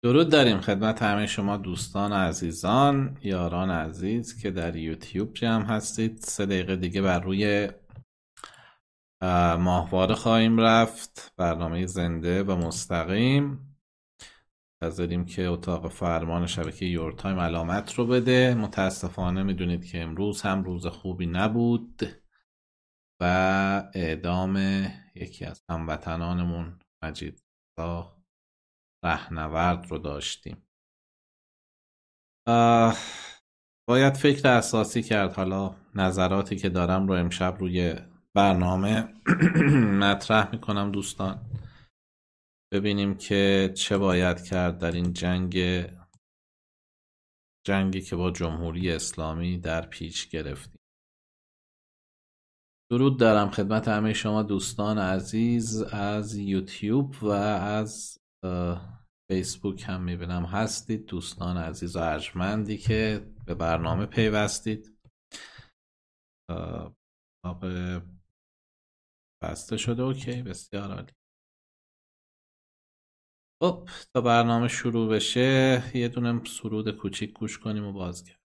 درود داریم خدمت همه شما دوستان عزیزان، یاران عزیز که در یوتیوب جمع هستید. 3 دقیقه دیگه بر روی ماهواره خواهیم رفت، برنامه زنده و مستقیم. منتظریم که اتاق فرمان شبکه یورتایم علامت رو بده. متاسفانه میدونید که امروز هم روز خوبی نبود و اعدام یکی از هموطنانمون مجید رضا رهنورد رو داشتیم. باید فکر اساسی کرد. حالا نظراتی که دارم رو امشب روی برنامه مطرح میکنم دوستان، ببینیم که چه باید کرد در این جنگی که با جمهوری اسلامی در پیش گرفتیم. درود دارم خدمت همه شما دوستان عزیز از یوتیوب و از فیسبوک هم میبینم هستید، دوستان عزیز و ارجمندی که به برنامه پیوستید. بسته شده، اوکی، بسیار عالی. خب تا برنامه شروع بشه یه دونه سرود کوچیک گوش کنیم و بازگردیم.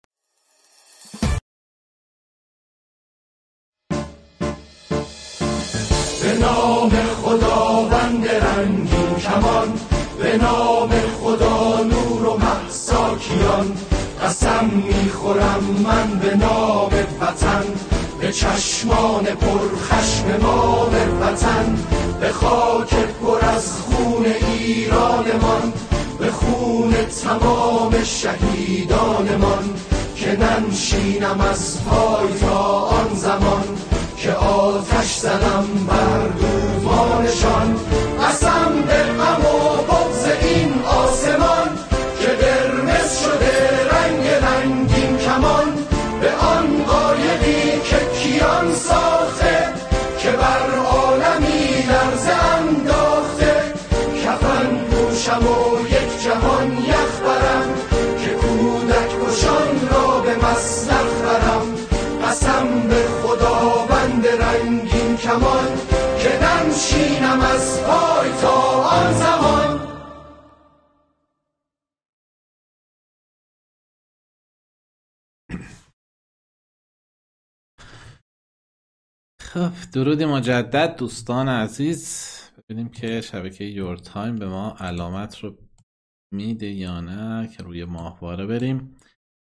به نام خداوند رنگین کمان، به نام خدا نور و محساکیان، قسم میخورم من به نام وطن، به چشمان پرخشم ما به وطن، به خاک پر از خون ایرانمان، به خون تمام شهیدانمان، که ننشینم از پای تا آن زمان که آتش زدم بر دومانشان. قسم به غم و بغض این آسمان که قرمز شده رنگ رنگین کمان، به آن قایقی که کیان ساخته که بر عالمی لرزه انداخته، کفن پوشم و یک جهان یخ برم که کودک کشان را به مسلخ برم. قسم به خداوند رنگین کمان که ننشینم از پای تا آن زمان. خب درود مجدد دوستان عزیز. ببینیم که شبکه یورتایم به ما علامت رو میده یا نه که روی ماهواره بریم.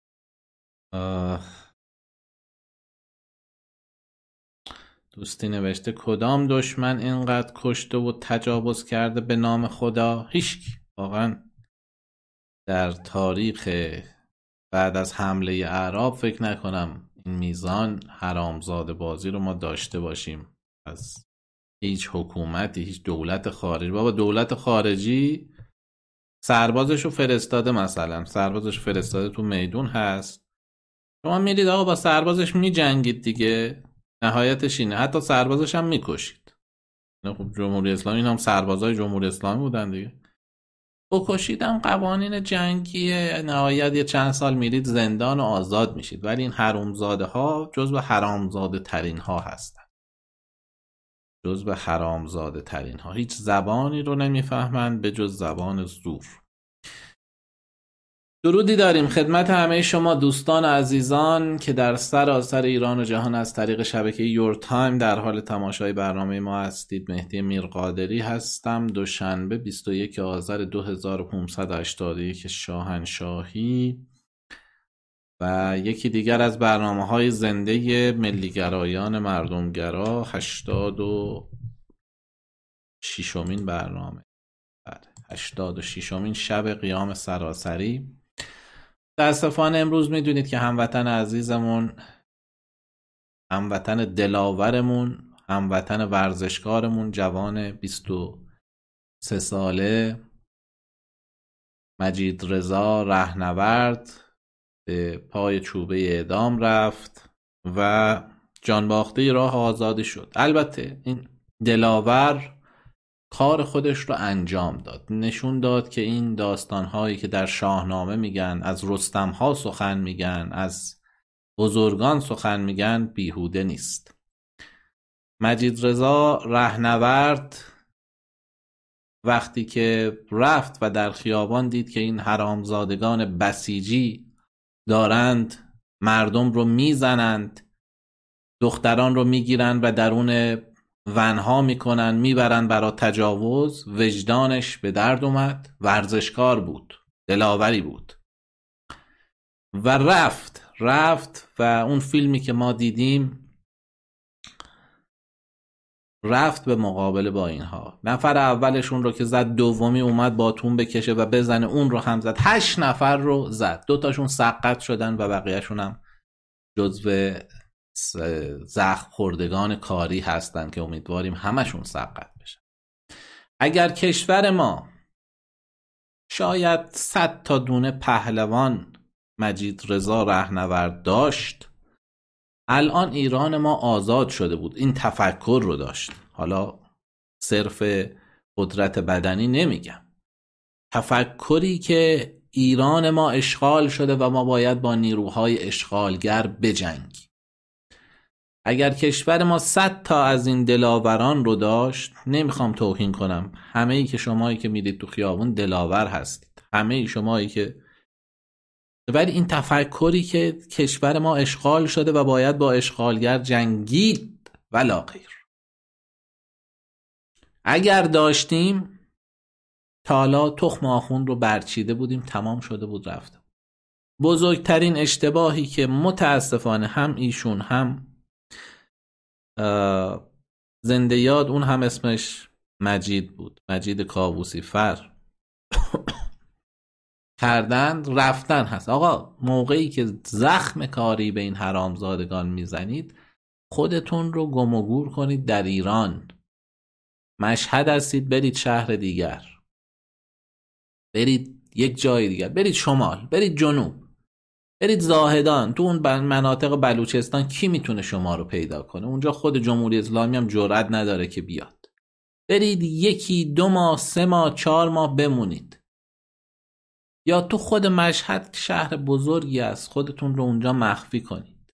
دوستی نوشته کدام دشمن اینقدر کشته و تجاوز کرده به نام خدا؟ هیچکی. واقعا در تاریخ بعد از حمله اعراب فکر نکنم این میزان حرامزاده بازی رو ما داشته باشیم از هیچ حکومتی، هیچ دولت خارجی. بابا دولت خارجی سربازشو فرستاده، مثلا سربازش فرستاده تو میدون هست، شما میرید آقا با سربازش میجنگید دیگه، نهایتش اینه. حتی سربازش هم میکشید. خب جمهوری اسلامی، این هم سربازای جمهوری اسلامی بودن دیگه. بکشیدم قوانین جنگی، نهایت یه چند سال میرید زندان و آزاد میشید. ولی این حرامزاده ها جزو حرامزاده ترین ها هستن، جزو حرامزاده ترین ها. هیچ زبانی رو نمیفهمند به جز زبان زور. درودی داریم خدمت همه شما دوستان عزیزان که در سراسر ایران و جهان از طریق شبکه یورتایم در حال تماشای برنامه ما هستید. مهدی میرقادری هستم. دوشنبه 21 آذر 2581 شاهنشاهی و یکی دیگر از برنامه‌های زنده ملیگرایان مردمگرا، 86مین برنامه، 86مین شب قیام سراسری. متاسفانه امروز میدونید که هموطن عزیزمون، هموطن دلاورمون، هموطن ورزشکارمون، جوان 23 ساله مجید رضا رهنورد به پای چوبه اعدام رفت و جانباخته راه آزادی شد. البته این دلاور کار خودش رو انجام داد، نشون داد که این داستانهایی که در شاهنامه میگن، از رستمها سخن میگن، از بزرگان سخن میگن، بیهوده نیست. مجید رضا رهنورد وقتی که رفت و در خیابان دید که این حرامزادگان بسیجی دارند مردم رو میزنند، دختران رو میگیرن و درون ونها میکنن میبرن برای تجاوز، وجدانش به درد اومد. ورزشکار بود، دلاوری بود و رفت و اون فیلمی که ما دیدیم رفت به مقابله با اینها. نفر اولشون رو که زد، دومی اومد باتون بکشه و بزنه، اون رو هم زد. 8 نفر رو زد، 2 تاشون سقط شدن و بقیهشون هم جزو زخم خوردگان کاری هستن که امیدواریم همشون سقط بشن. اگر کشور ما شاید 100 تا دونه پهلوان مجید رضا رهنورد داشت، الان ایران ما آزاد شده بود. این تفکر رو داشت. حالا صرف قدرت بدنی نمیگم، تفکری که ایران ما اشغال شده و ما باید با نیروهای اشغالگر بجنگیم. اگر کشور ما 100 تا از این دلاوران رو داشت، نمیخوام توهین کنم، همه ای که شمایی که میرید تو خیابون دلاور هستید، همه ای شمایی که، ولی این تفکری که کشور ما اشغال شده و باید با اشغالگر جنگید ولا غیر. اگر داشتیم تا حالا تخم آخوند رو برچیده بودیم، تمام شده بود، رفته. بزرگترین اشتباهی که متاسفانه هم ایشون هم زنده یاد، اون هم اسمش مجید بود، مجید کاووسی فر کردن رفتن هست. آقا موقعی که زخم کاری به این حرامزادگان میزنید، خودتون رو گم و گور کنید در ایران. مشهد هستید، برید شهر دیگر، برید یک جای دیگر، برید شمال، برید جنوب، برید زاهدان. تو اون مناطق بلوچستان کی میتونه شما رو پیدا کنه؟ اونجا خود جمهوری اسلامی هم جرئت نداره که بیاد. برید 1 2 ماه 3 ماه 4 ماه بمونید، یا تو خود مشهد شهر بزرگی است، خودتون رو اونجا مخفی کنید.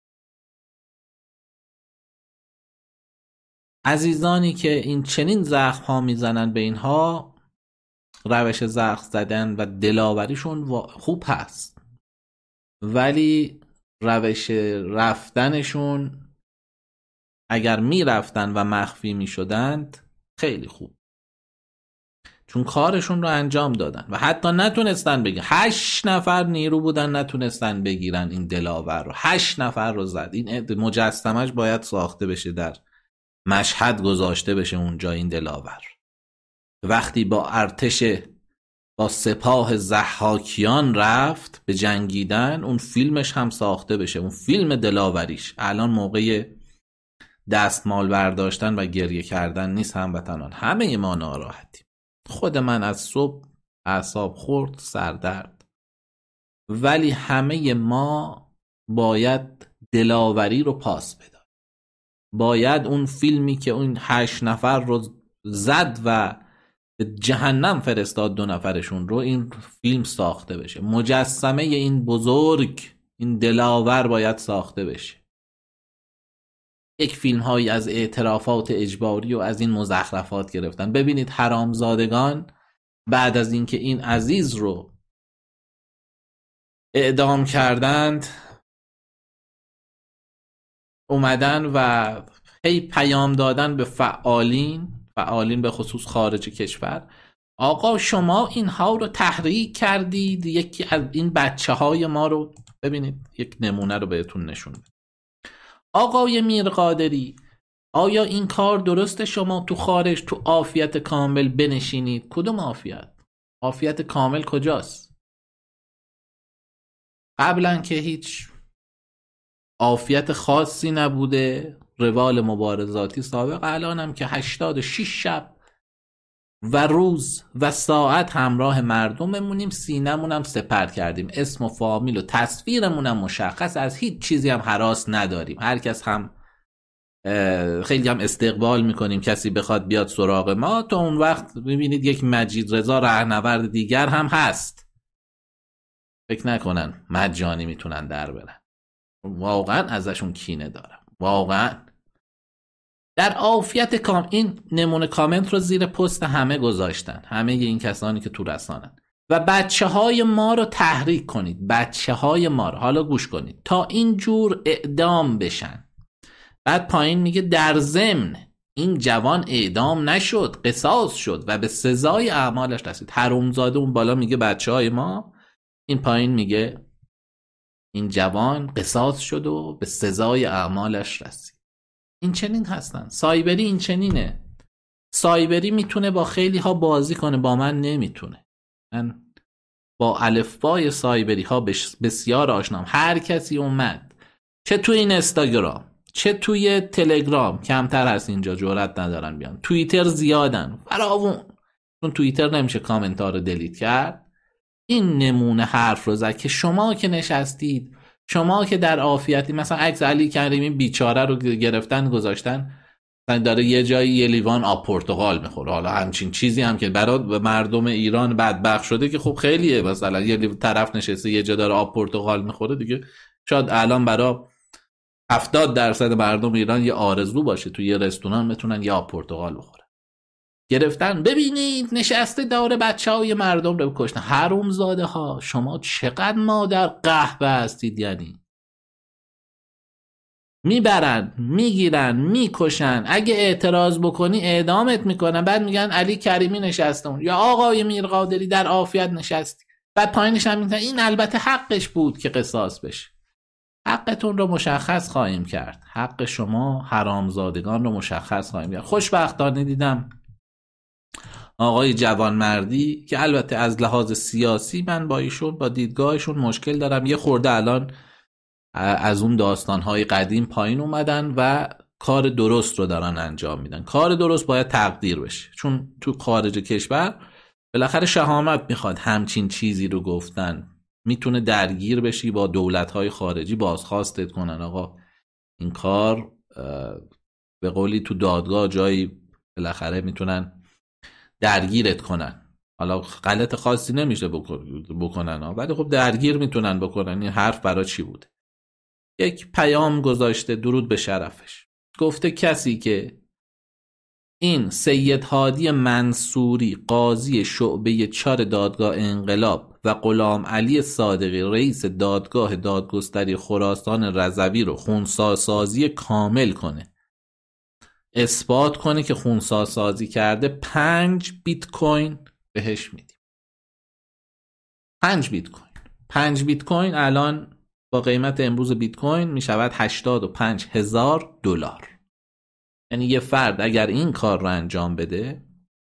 عزیزانی که این چنین زخم ها میزنن به اینها، روش زخم زدن و دلاوریشون خوب هست، ولی روش رفتنشون اگر میرفتن و مخفی میشدند خیلی خوب، چون کارشون رو انجام دادن و حتی نتونستن بگیرن. 8 نفر نیرو بودن نتونستن بگیرن این دلاور رو. 8 نفر رو زد. این مجسمش باید ساخته بشه، در مشهد گذاشته بشه اونجا این دلاور. وقتی با ارتش، با سپاه ضحاکیان رفت به جنگیدن، اون فیلمش هم ساخته بشه، اون فیلم دلاوریش. الان موقع دستمال برداشتن و گریه کردن نیست هموطنان، همه ما ناراحتیم. خود من از صبح اعصاب خورد، سردرد، ولی همه ما باید دلاوری رو پاس بدیم. باید اون فیلمی که اون 8 نفر رو زد و به جهنم فرستاد 2 نفرشون رو، این فیلم ساخته بشه. مجسمه این بزرگ، این دلاور باید ساخته بشه. یک فیلم هایی از اعترافات اجباری و از این مزخرفات گرفتن. ببینید حرامزادگان بعد از اینکه این عزیز رو اعدام کردند، اومدن و هی پیام دادن به فعالین به خصوص خارج کشور. آقا شما اینها رو تحریک کردید، یکی از این بچه های ما رو ببینید، یک نمونه رو بهتون نشون بدم. آقای میرقادری، آیا این کار درسته شما تو خارج تو عافیت کامل بنشینید؟ کدوم عافیت؟ عافیت کامل کجاست؟ قبلا که هیچ عافیت خاصی نبوده، روال مبارزاتی سابق، الان هم که 86 شب و روز و ساعت همراه مردم بمونیم، سینمون هم سپر کردیم، اسم و فامیل و تصویرمون هم مشخص، از هیچ چیزی هم هراس نداریم. هر کس هم خیلی هم استقبال میکنیم کسی بخواد بیاد سراغ ما. تا اون وقت ببینید یک مجید رضا رهنورد دیگر هم هست، فکر نکنن مجانی میتونن در برن. واقعا ازشون کینه دارم، واقعا. در عافیت این نمونه کامنت رو زیر پست همه گذاشتن، همه این کسانی که تو رسانن. و بچه های ما رو تحریک کنید، بچه های ما رو، حالا گوش کنید، تا اینجور اعدام بشن. بعد پایین میگه در ضمن این جوان اعدام نشد، قصاص شد و به سزای اعمالش رسید. حرومزاده اون بالا میگه بچه های ما، این پایین میگه این جوان قصاص شد و به سزای اعمالش رسید. این چنین هستن. سایبری این چنینه. سایبری میتونه با خیلی ها بازی کنه، با من نمیتونه. من با الفبای سایبری ها بسیار آشنام. هر کسی اومد، چه توی این اینستاگرام چه توی تلگرام، کمتر هست اینجا، جرئت ندارن بیان. توییتر زیادن فراوون، چون توییتر نمیشه کامنت ها رو دلیت کرد. این نمونه حرف رو زد که شما که نشستید، شما که در عافیتی، مثلا عکس علی کریمی بیچاره رو گرفتن گذاشتن داره یه جایی یه لیوان آب پرتقال میخوره. حالا همچین چیزی هم که برای مردم ایران بدبخت شده که خب خیلیه، مثلا یه طرف نشسته یه جا داره آب پرتقال میخوره دیگه، شاید الان برای 70% مردم ایران یه آرزو باشه توی یه رستوران بتونن یه آب پرتقال بخورن. گرفتن، ببینید نشسته داره بچهای مردم رو بکشتن. حرومزاده ها، شما چقدر مادر قهوه هستید. یعنی میبرن، میگیرن، میکشن، اگه اعتراض بکنی اعدامت میکنن. بعد میگن علی کریمی نشسته اون، یا آقای میرقادری در عافیت نشستی. بعد پایینش هم میگن این البته حقش بود که قصاص بشه. حقتون رو مشخص خواهیم کرد، حق شما حرامزادگان رو مشخص خواهیم کرد. خوشبختانه دیدم آقای جوانمردی که البته از لحاظ سیاسی من با ایشون، با دیدگاهشون مشکل دارم، یه خورده الان از اون داستانهای قدیم پایین اومدن و کار درست رو دارن انجام میدن. کار درست باید تقدیر بشه، چون تو خارج کشور بالاخره شهامت میخواد همچین چیزی رو گفتن. میتونه درگیر بشی با دولت‌های خارجی، بازخواستت کنن آقا این کار به قولی تو دادگاه جایی بالاخره میتونن درگیرت کنن. حالا غلط خاصی نمیشه بکنن ولی خب درگیر میتونن بکنن. این حرف برای چی بود؟ یک پیام گذاشته درود به شرفش، گفته کسی که این سید هادی منصوری قاضی شعبه 4 دادگاه انقلاب و غلام علی صادقی رئیس دادگاه دادگستری خراسان رضوی رو خونساسازی کامل کنه، اثبات کنه که خونساسازی کرده، 5 بیت کوین بهش میدیم. 5 بیت کوین الان با قیمت امروز بیت کوین میشود $85,000. یعنی یه فرد اگر این کار رو انجام بده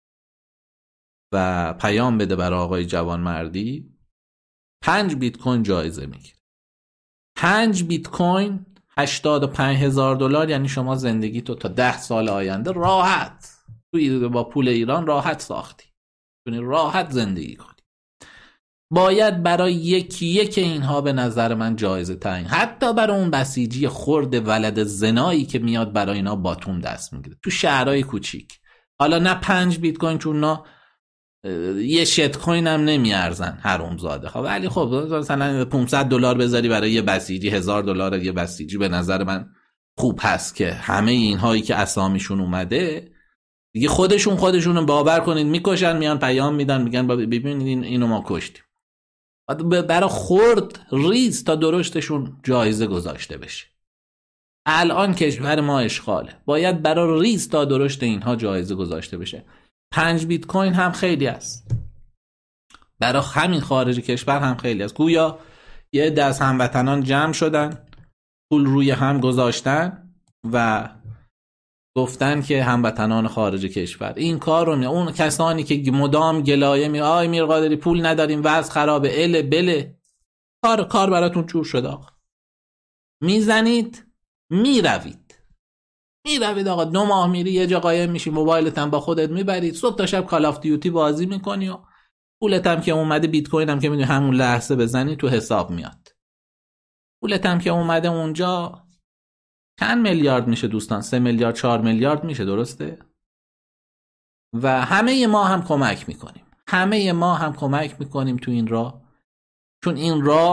و پیام بده برای آقای جوانمردی، 5 بیت کوین جایزه میگیره. 5 بیت کوین $85,000، یعنی شما زندگی تو تا 10 سال آینده راحت با پول ایران راحت ساختی، یعنی راحت زندگی کنی. باید برای یکی اینها به نظر من جایزه تعیین، حتی برای اون بسیجی خرد ولد زنایی که میاد برای اینا باتوم دست میگیره تو شهرهای کوچیک. حالا نه 5 بیت کوین، چون اونا یه شت کوین هم نمیارزن حرومزاده ها، ولی خب مثلا $500 بذاری برای یه بسیجی، $1,000 یه بسیجی به نظر من خوب هست که همه اینهایی که اسامیشون اومده دیگه خودشون باور کنید میکشن، میان پیام میدن میگن ببینید اینو ما کشتیم. برای خرد ریز تا درشتشون جایزه گذاشته بشه. الان کشور ما اشغاله، باید برای ریز تا درشت اینها جایزه گذاشته بشه. 5 بیت کوین هم خیلی است، برای همین خارج کشور هم خیلی است. گویا یه دست هموطنان جمع شدن، پول روی هم گذاشتن و گفتن که هموطنان خارج کشور این کار رو اون کسانی که مدام گلایه آی میرقادری پول نداریم، وضع خرابه، بله کار براتون جور شده آقا. میزنید میروید آقا، 2 ماه میری یه جا قایم میشی، موبایلت هم با خودت میبرید، صبح تا شب کال آف دیوتی بازی میکنی و پولت هم که اومده، بیت کوین هم که میدونی همون لحظه بزنی تو حساب میاد. پولت هم که اومده اونجا چند میلیارد میشه دوستان؟ 3 میلیارد 4 میلیارد میشه، درسته؟ و همه ما هم کمک میکنیم تو این راه، چون این راه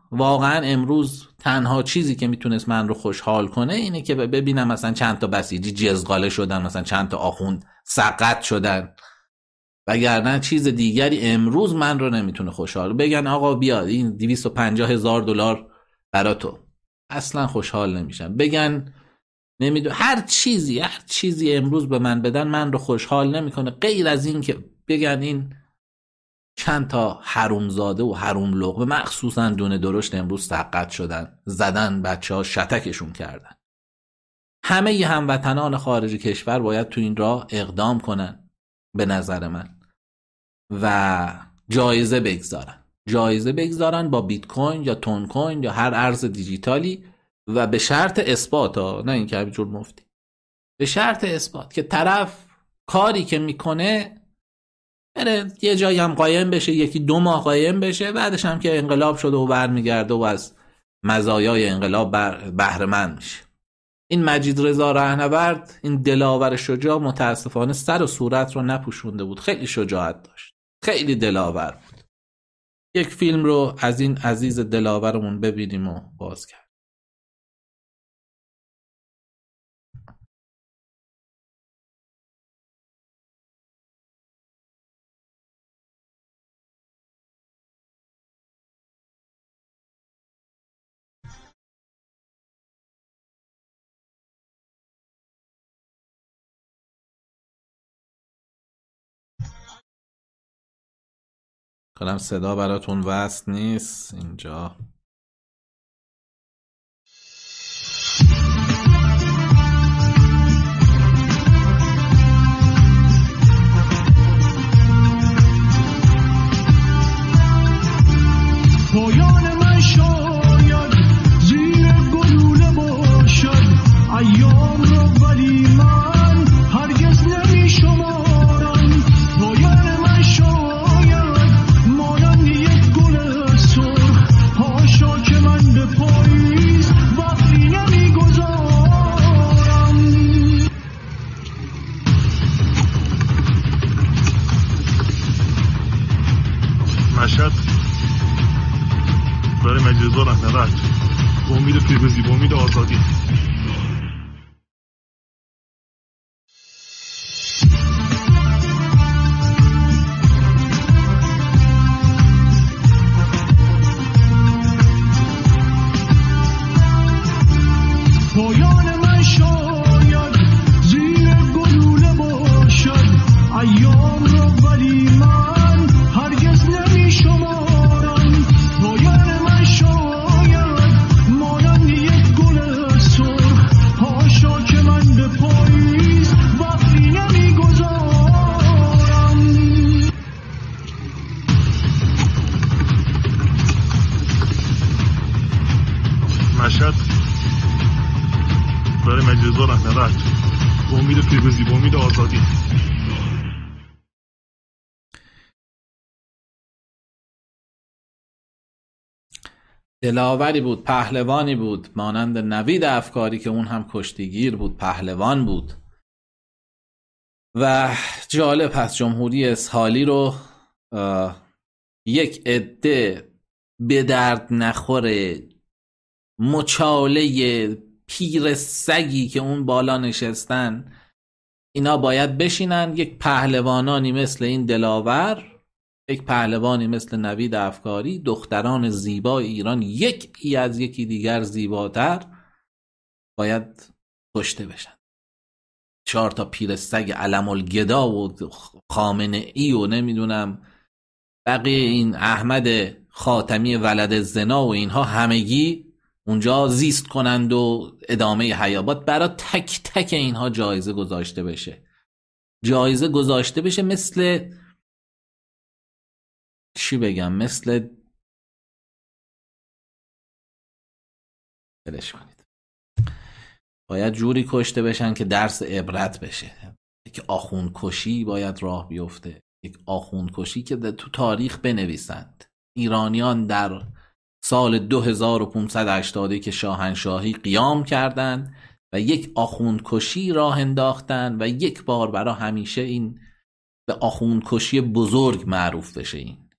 واقعا امروز تنها چیزی که میتونست من رو خوشحال کنه اینه که ببینم مثلا چند تا بسیجی جزغاله شدن، مثلا چند تا آخوند سقط شدن، وگرنه چیز دیگری امروز من رو نمیتونه خوشحال. بگن آقا بیا این $250,000 برا تو، اصلا خوشحال نمیشم. بگن نمیدونم هر چیزی امروز به من بدن من رو خوشحال نمیکنه، غیر از این که بگن این چند تا حرومزاده و حروم لقمه مخصوصا دونه درشت امروز سقط شدن، زدن بچه ها شتکشون کردن. همه ی هموطنان خارج کشور باید تو این راه اقدام کنن به نظر من و جایزه بگذارن با بیت کوین یا تون کوین یا هر ارز دیجیتالی، و به شرط اثبات نه این که همینجور مفتی، به شرط اثبات که طرف کاری که میکنه بره یه جایی هم قایم بشه، 1-2 ماه قایم بشه، بعدش هم که انقلاب شده و برمیگرده و از مزایای انقلاب بهره مند میشه. این مجید رضا رهنورد، این دلاور شجاع، متاسفانه سر و صورت رو نپوشونده بود. خیلی شجاعت داشت، خیلی دلاور بود. یک فیلم رو از این عزیز دلاورمون ببینیم و باز کرد. کنم صدا براتون وصل نیست اینجا. پایان من شاید زیر گلوله باشد ایام را، ولی من هرگز نمی شمارم. پایان من شاید مانند یک گل سرخ، حاشا که من به پاییز وقتی نمی گذارم. مشهد برای مجید رضا رهنورد با امید پیروزی، با امید آزادی. پایان من شاید زیر گلوله باشد ایام را، ولی من هرگز نمی شمارم. پایان من شاید مانند یک گل سرخ، حاشا که من به پاییز وقتی نمی گذارم. مشهد برای مجید رضا رهنورد با امید پیروزی، با امید آزادی. دلاوری بود، پهلوانی بود، مانند نوید افکاری که اون هم کشتیگیر بود، پهلوان بود. و جالب هست جمهوری اسحالی رو یک عده به درد نخوره مچاله پیر سگی که اون بالا نشستن، اینا باید بشینن یک پهلوانانی مثل این دلاور، یک پهلوانی مثل نوید افکاری، دختران زیبا ایران یکی از یکی دیگر زیباتر باید کشته بشن. 4 تا پیر سگ علم الگدا و خامنه ای و نمیدونم بقیه این احمد خاتمی ولد زنا و اینها همگی اونجا زیست کنند و ادامه حیابات. برای تک تک اینها جایزه گذاشته بشه. مثل چی بگم، مثل بلش کنید، باید جوری کشته بشن که درس عبرت بشه. یک آخوند کشی باید راه بیفته، یک آخوند کشی که تو تاریخ بنویسند. ایرانیان در سال 2580 که شاهنشاهی قیام کردند و یک آخوند کشی راه انداختند و یک بار برای همیشه این به آخوند کشی بزرگ معروف بشه. این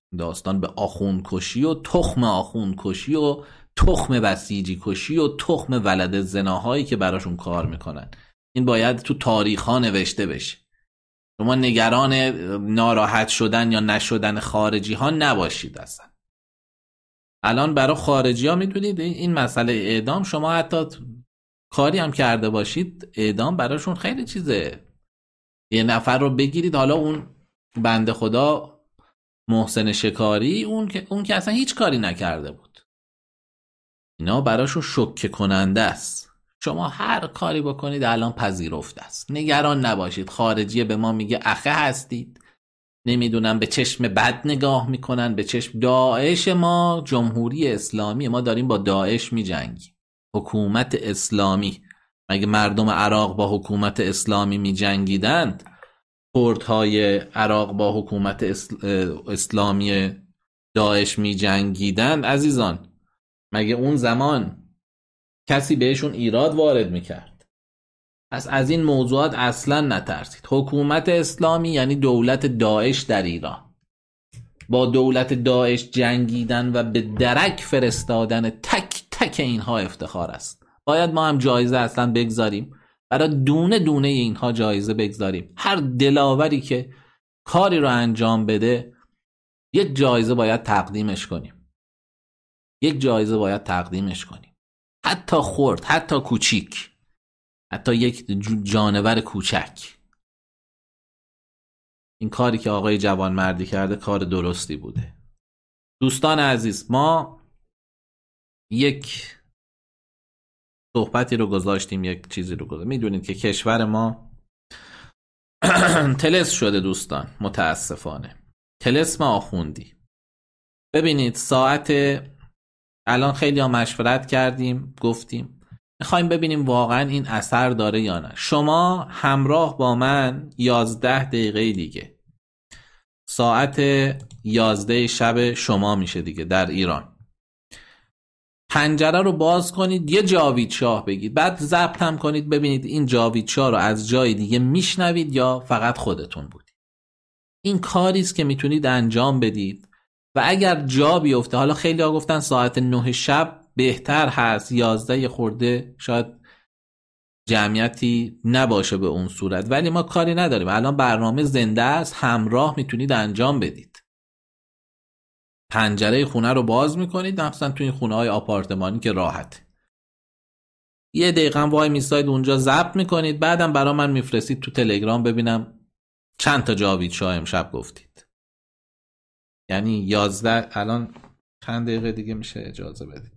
داستان به آخوند کشی و تخم آخوند کشی و تخم بسیجی کشی و تخم ولد زناهایی که براشون کار میکنن. این باید تو تاریخ ها نوشته بشه. شما نگران ناراحت شدن یا نشدن خارجی ها نباشید. اصلا الان برای خارجی ها میدونید این مسئله اعدام، شما حتی کاری هم کرده باشید اعدام براشون خیلی چیزه. یه نفر رو بگیرید، حالا اون بنده خدا محسن شکاری، اون که اصلا هیچ کاری نکرده بود، اینا براشون شوکه کننده است. شما هر کاری بکنید الان پذیرفته است. نگران نباشید. خارجی به ما میگه اخه هستید، نمیدونم به چشم بد نگاه میکنن، به چشم داعش. ما جمهوری اسلامی، ما داریم با داعش میجنگیم. حکومت اسلامی، مگه مردم عراق با حکومت اسلامی میجنگیدند؟ کردهای عراق با حکومت اسلامی داعش میجنگیدند عزیزان؟ مگه اون زمان کسی بهشون ایراد وارد میکرد؟ پس از این موضوعات اصلا نترسید. حکومت اسلامی یعنی دولت داعش در ایران. با دولت داعش جنگیدن و به درک فرستادن تک تک اینها افتخار است. باید ما هم جایزه اصلا بگذاریم، برای دونه دونه اینها جایزه بگذاریم. هر دلاوری که کاری رو انجام بده یک جایزه باید تقدیمش کنیم. یک جایزه باید تقدیمش کنیم. حتی خرد، حتی کوچیک، حتی یک جانور کوچک. این کاری که آقای جوانمردی کرده کار درستی بوده. دوستان عزیز، ما یک صحبتی رو گذاشتیم، یک چیزی رو گذاشتیم. میدونید که کشور ما طلسم شده دوستان، متاسفانه طلسم آخوندی. ببینید ساعت الان خیلی ها مشورت کردیم، گفتیم میخوایم ببینیم واقعا این اثر داره یا نه. شما همراه با من 11 دقیقه دیگه، ساعت 11 شب شما میشه دیگه در ایران، پنجره رو باز کنید، یه جاوید شاه بگید، بعد ضبط هم کنید ببینید این جاوید شاه رو از جای دیگه میشنوید یا فقط خودتون بودید. این کاری است که میتونید انجام بدید و اگر جا بیفته، حالا خیلی ها گفتن ساعت 9 شب بهتر هست، 11 خورده شاید جمعیتی نباشه به اون صورت، ولی ما کاری نداریم. الان برنامه زنده است، همراه میتونید انجام بدید. پنجره خونه رو باز میکنید، مثلا توی این خونه های آپارتمانی که راحت، یه دقیقه وای میساید اونجا ضبط میکنید، بعدم برا من میفرستید تو تلگرام ببینم چند تا جاوید شاه امشب گفتید. یعنی 11 الان چند دقیقه دیگه میشه اجازه بدید؟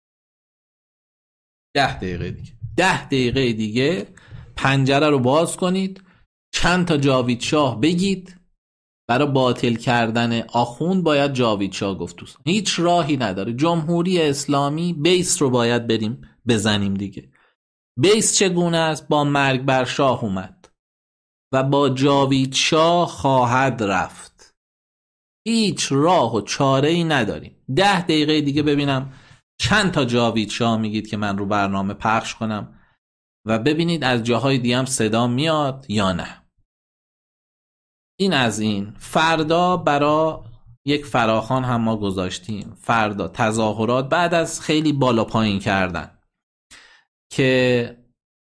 10 دقیقه دیگه. 10 دقیقه دیگه پنجره رو باز کنید، چند تا جاوید شاه بگید. برای باطل کردن آخوند باید جاوید شاه گفت. هیچ راهی نداره. جمهوری اسلامی بیس رو باید بریم بزنیم دیگه. بیس چگونه است؟ با مرگ بر شاه اومد و با جاوید شاه خواهد رفت. هیچ راه و چاره ای نداریم. 10 دقیقه دیگه ببینم چند تا جاوید شاه میگید که من رو برنامه پخش کنم و ببینید از جاهای دیگه هم صدا میاد یا نه. این از این. فردا برای یک فراخوان هم ما گذاشتیم. فردا تظاهرات بعد از خیلی بالا پایین کردن که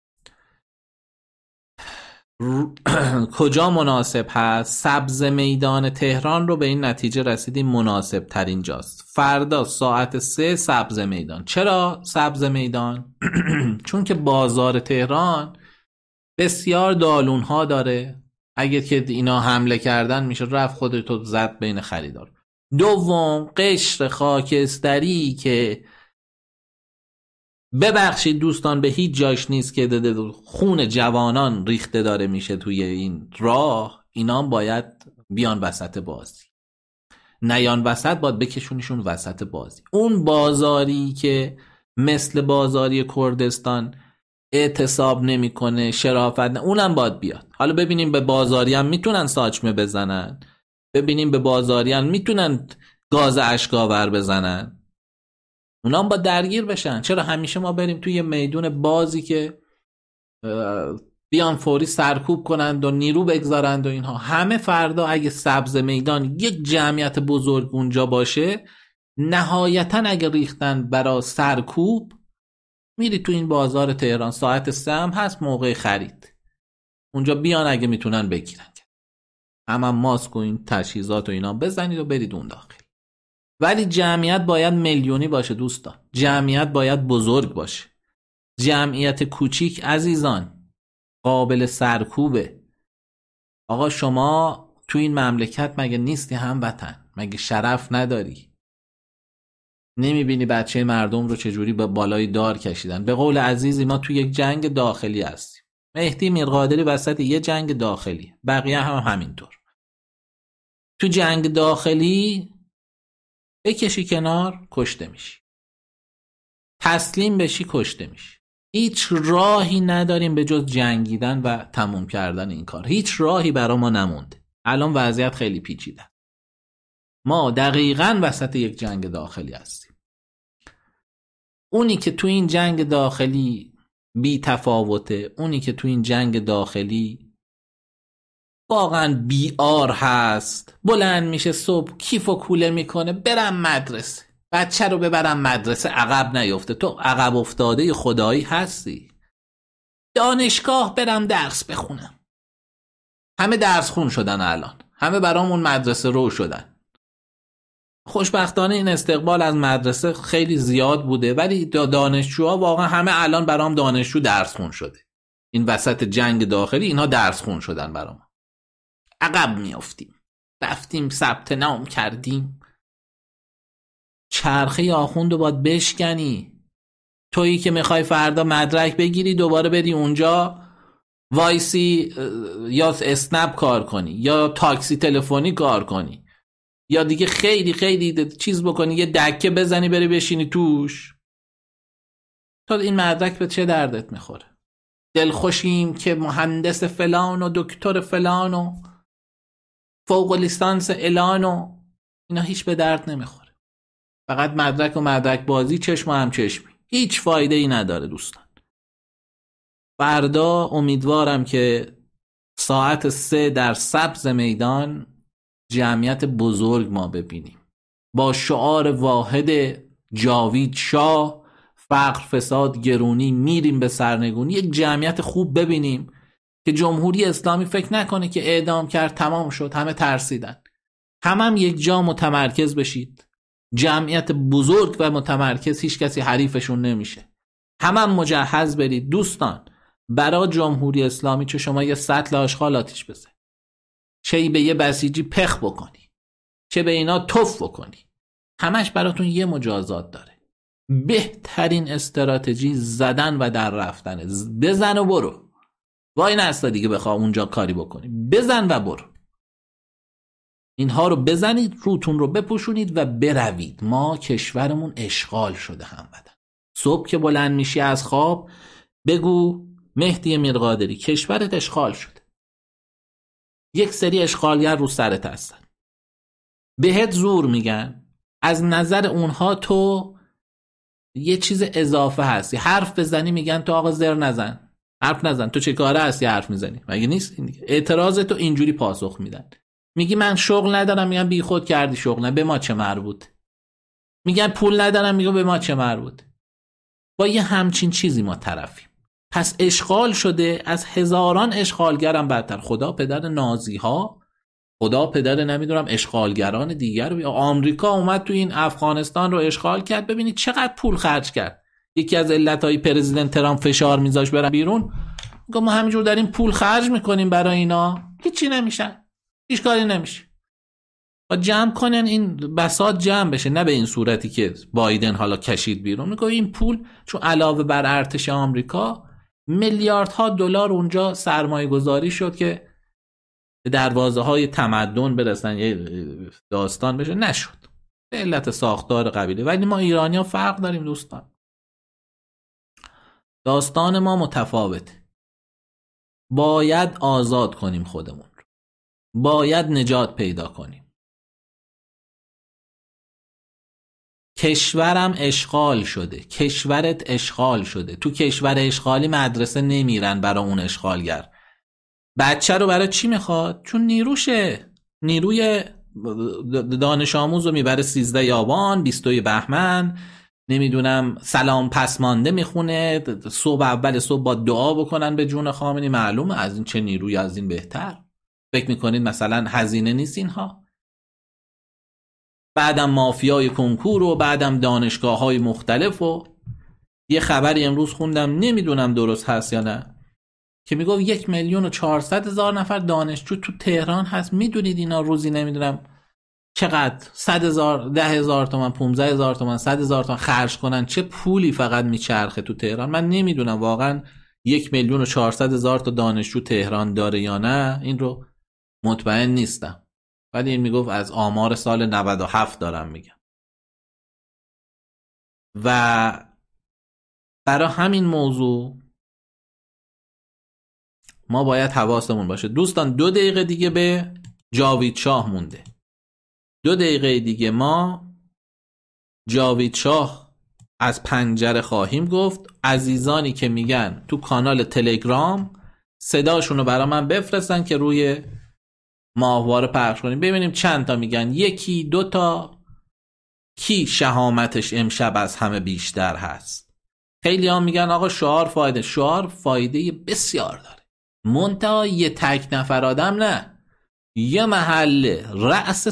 کجا مناسب هست، سبز میدان تهران رو به این نتیجه رسیدیم مناسب ترین جاست. فردا ساعت 3 سبز میدان. چرا سبز میدان؟ چون که بازار تهران بسیار دالون ها داره. اگه که اینا حمله کردن میشه رفت خودتو زد بین خریدار. دوم، قشر خاکستری که ببخشید دوستان به هیچ جاش نیست که خون جوانان ریخته داره میشه توی این راه، اینا باید بیان وسط بازی. نیان وسط، باید بکشونیشون وسط بازی. اون بازاری که مثل بازاری کردستان اعتصاب نمیکنه، شرافت نه، اونم باید بیاد. حالا ببینیم به بازاری هم میتونن ساچمه بزنن، ببینیم به بازاری هم میتونن گاز اشکاور بزنن، اونام با درگیر بشن. چرا همیشه ما بریم توی میدون بازی که بیان فوری سرکوب کنند و نیرو بگذارند و اینها. همه فردا اگه سبز میدان یک جمعیت بزرگ اونجا باشه، نهایتا اگه ریختن برای سرکوب، میری تو این بازار تهران ساعت 3 هم هست موقع خرید، اونجا بیان اگه میتونن بگیرن، هم ماسک و این تجهیزات و اینا بزنید و برید اون داخل. ولی جمعیت باید میلیونی باشه دوستان، جمعیت باید بزرگ باشه. جمعیت کوچیک عزیزان قابل سرکوبه. آقا شما تو این مملکت مگه نیستی هموطن؟ مگه شرف نداری؟ نمیبینی بچه مردم رو چجوری به بالای دار کشیدن؟ به قول عزیزی ما تو یک جنگ داخلی هستیم. مهدی میرقادری وسط یه جنگ داخلی، بقیه هم همینطور. تو جنگ داخلی بکشی کنار کشته میشی، تسلیم بشی کشته میشی. هیچ راهی نداریم به جز جنگیدن و تموم کردن این کار. هیچ راهی برا ما نمونده. الان وضعیت خیلی پیچیده. ما دقیقاً وسط یک جنگ داخلی هستیم. اونی که تو این جنگ داخلی بی تفاوته، اونی که تو این جنگ داخلی واقعا بیار هست، بلند میشه صبح کیف و کوله میکنه برم مدرسه، بچه رو ببرم مدرسه عقب نیفته. تو عقب افتاده خدایی هستی. دانشگاه برم درس بخونم. همه درس خون شدن الان، همه برامون مدرسه رو شدن. خوشبختانه این استقبال از مدرسه خیلی زیاد بوده، ولی دانشجوها واقعا همه الان برام دانشجو درس خون شده. این وسط جنگ داخلی اینها درس خون شدن برام. عقب میافتیم، رفتیم ثبت نام کردیم. چرخه آخوندو باید بشکنی. تویی که میخوای فردا مدرک بگیری دوباره بری اونجا وایسی یا اسنپ کار کنی یا تاکسی تلفنی کار کنی یا دیگه خیلی خیلی چیز بکنی، یه دکه بزنی بری بشینی توش. تا این مدرک به چه دردت میخوره؟ دلخوشیم که مهندس فلان و دکتر فلان و فوق لیسانس الان و اینا هیچ به درد نمیخوره. فقط مدرک و مدرک بازی، چشم و هم چشمی، هیچ فایده ای نداره دوستان. فردا امیدوارم که ساعت 3 در سبز میدان جمعیت بزرگ ما ببینیم با شعار واحد جاوید شاه، فقر فساد گرونی میریم به سرنگونی. یک جمعیت خوب ببینیم که جمهوری اسلامی فکر نکنه که اعدام کرد تمام شد، همه ترسیدن. هم یک جا متمرکز بشید، جمعیت بزرگ و متمرکز هیچ کسی حریفشون نمیشه. هم مجهز برید دوستان برای جمهوری اسلامی، چه شما یه سطل آشغال آتیش بزن، چه به یه بسیجی پخ بکنی، چه به اینا تف بکنی، همش براتون یه مجازات داره. بهترین استراتژی زدن و در رفتنه. بزن و برو، وای نستا دیگه بخواه اونجا کاری بکنی، بزن و برو. اینها رو بزنید، روتون رو بپوشونید و بروید. ما کشورمون اشغال شده هموطن. صبح که بلند میشی از خواب بگو مهدی میرقادری کشورت اشغال شده. یک سری اشغالگر رو سرت هستن، بهت زور میگن. از نظر اونها تو یه چیز اضافه هستی. حرف بزنی میگن تو آقا زر نزن، حرف نزن، تو چه کاره هستی حرف میزنی؟ مگه نیست این دیگه؟ اعتراض تو اینجوری پاسخ میدن. میگی من شغل ندارم، میگن بی خود کردی شغل، نه به ما چه مربوط. میگن پول ندارم، میگن به ما چه مربوط. با یه همچین چیزی ما طرفیم. پس اشغال شده، از هزاران اشغالگرم بدتر. خدا پدر نازی ها، خدا پدر نمیدونم اشغالگران دیگر رو. آمریکا اومد تو این افغانستان رو اشغال کرد، ببینید چقدر پول خرج کرد. یکی از علتهای پرزیدنت ترامپ فشار میذاش برن بیرون، میگه ما همینجور داریم پول خرج میکنیم برای اینا، هیچی نمیشن، هیچ کاری نمیشه. با جمع کنن این بساط جمع بشه، نه به این صورتی که بایدن حالا کشید بیرون. میگه این پول چون علاوه بر ارتش آمریکا میلیاردها دلار اونجا سرمایه گذاری شد که به دروازه های تمدن برسن، یه داستان بشه، نشد به علت ساختار قبیله. ولی ما ایرانی ها فرق داریم دوستان، داستان ما متفاوته. باید آزاد کنیم خودمون رو، باید نجات پیدا کنیم. کشورم اشغال شده، کشورت اشغال شده. تو کشور اشغالی مدرسه نمیرن برای اون اشغالگر. بچه رو برای چی میخواد؟ چون نیروشه، نیروی دانش آموز رو میبره 13 آبان، 22 بهمن، نمیدونم سلام پسمانده میخونه، صبح اول صبح با دعا بکنن به جون خامنه‌ای. معلومه از این چه نیروی از این بهتر. فکر میکنید مثلا هزینه نیست اینها؟ بعدم مافیای کنکور و بعدم دانشگاه های مختلف. و یه خبری امروز خوندم، نمیدونم درست هست یا نه، که میگفت 1,400,000 نفر دانشجو تو تهران هست. میدونید اینا روزی نمیدونم چقدر 100,000 10,000 تومان 15,000 تومان 100,000 تومان خرج کنن؟ چه پولی فقط میچرخه تو تهران؟ من نمیدونم واقعا 1,400,000 تا دانشجو تهران داره یا نه، این رو مطمئن نیستم، ولی این میگفت از آمار سال 97 دارم میگم. و برای همین موضوع ما باید حواسمون باشه. دوستان 2 دقیقه دیگه به جاوید شاه مونده. 2 دقیقه دیگه ما جاوید شاه از پنجره خواهیم گفت. عزیزانی که میگن تو کانال تلگرام صداشونو برای من بفرستن که روی ماهواره پخش کنیم، ببینیم چند تا میگن. 1 2 تا کی شهامتش امشب از همه بیشتر هست. خیلی ها میگن آقا شعار فایده. شعار فایده بسیار داره، منتها یه تک نفر آدم نه، یه محله رأس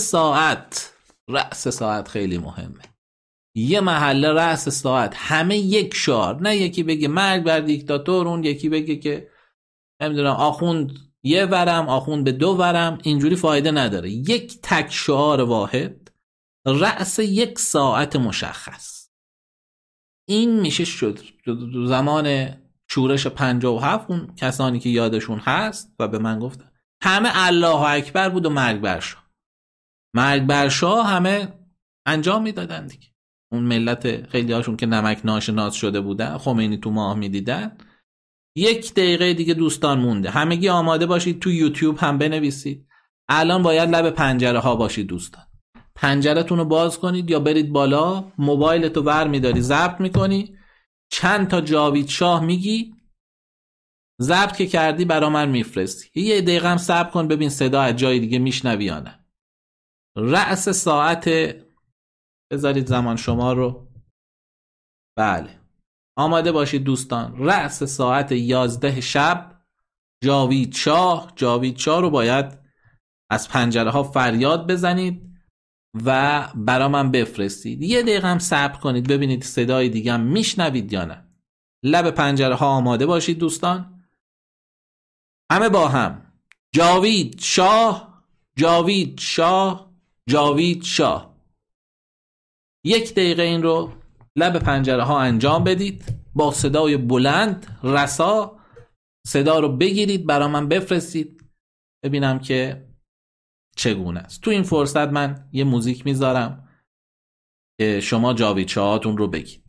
ساعت خیلی مهمه. یه محله رأس ساعت همه یک شعار، نه یکی بگه مرگ بر دیکتاتور، اون یکی بگه که نمیدونم آخوند یه ورم، آخوند به 2 ورم. اینجوری فایده نداره. یک تک شعار واحد رأس یک ساعت مشخص. این میشه شد زمان شورش 57 اون کسانی که یادشون هست و به من گفتن همه الله اکبر بود و مرگ بر شاه همه انجام میدادن دیگه. اون ملت خیلی هاشون که نمک ناشناس شده بودن، خمینی تو ماه میدیدن. 1 دقیقه دیگه دوستان مونده. همگی آماده باشید، تو یوتیوب هم بنویسید. الان باید لب پنجره ها باشید دوستان. پنجره‌تون رو باز کنید یا برید بالا، موبایلتو ور میداری ضبط میکنی، چند تا جاوید شاه میگی، ضبط که کردی برا من میفرستی. 1 دقیقه هم صبر کن ببین صدا از جای دیگه میشنوی یا نه. رأس ساعت، بذارید زمان شما رو، بله آماده باشید دوستان. رأس ساعت 11 شب جاوید شاه رو باید از پنجره ها فریاد بزنید و برا من بفرستید. 1 دقیقه هم صبر کنید ببینید صدای دیگه هم میشنوید یا نه. لب پنجره ها آماده باشید دوستان. همه با هم جاوید شاه. 1 دقیقه این رو لب پنجره ها انجام بدید با صدای بلند رسا. صدا رو بگیرید برا من بفرستید ببینم که چگونه است. تو این فرصت من یه موزیک میذارم که شما جاوید شاهاتون رو بگید.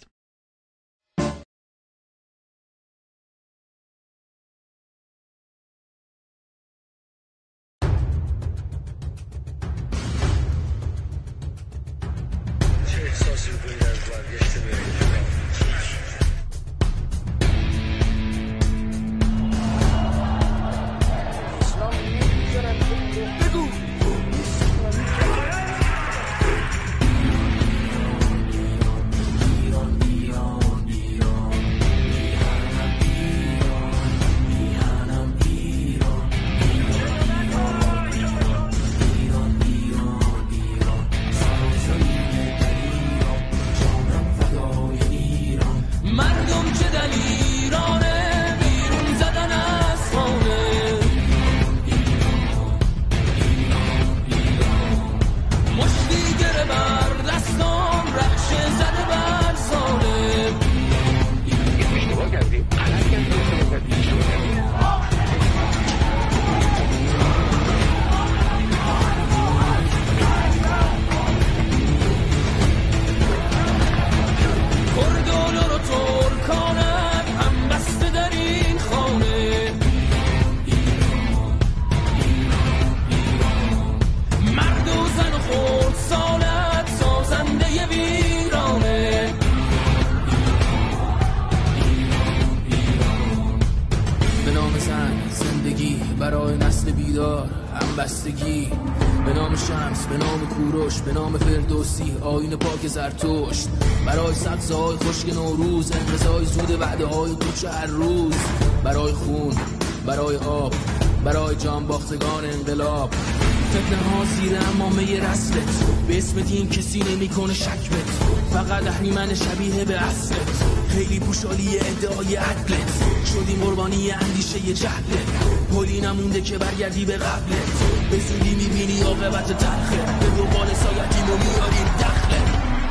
برای نسل بیدار همبستگی، به نام شمس، به نام کوروش، به نام فردوسی، آیین پاک زرتشت، برای سبزهای خشک نوروز، انقضای زود وعده های کوچه هر روز، برای خون، برای آب، برای جان باختگان انقلاب. فتنه ها زیر امامه رسمت، به اسم دین کسی نمی کنه شکمت، فقط اهریمن شبیه به اصلت، خیلی پوشالی ادعای عدلت، شدیم قربانی اندیشه جهلت، پلی نمونده که برگردی به قبلت، به زودی میبینی عاقبت تلخه، به دنبال سایتیم و میاریم دخله.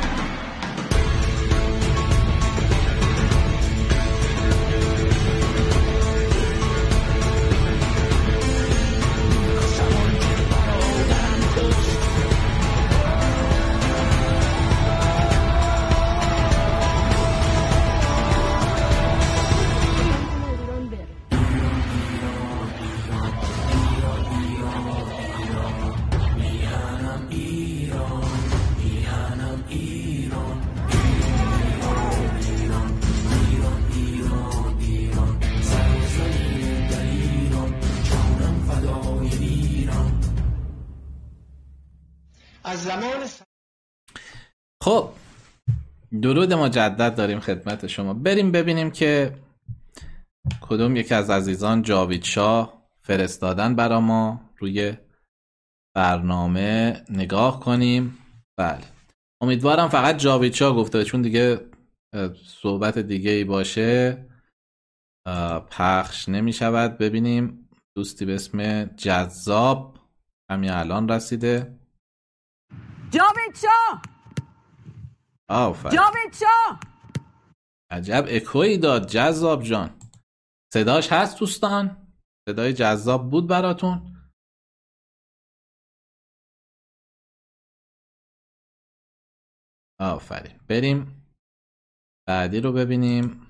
خب درود مجدد داریم خدمت شما. بریم ببینیم که کدوم یکی از عزیزان جاوید شاه فرستادن برا ما روی برنامه نگاه کنیم. بله امیدوارم فقط جاوید شاه گفته، چون دیگه صحبت دیگه ای باشه پخش نمی شود. ببینیم دوستی به اسم جذاب همین الان رسیده. جاوید شاه، آفرین جاوید شاه. عجب اکویی داد جذاب جان. صداش هست دوستان؟ صدای جذاب بود براتون؟ آفرین. بریم بعدی رو ببینیم.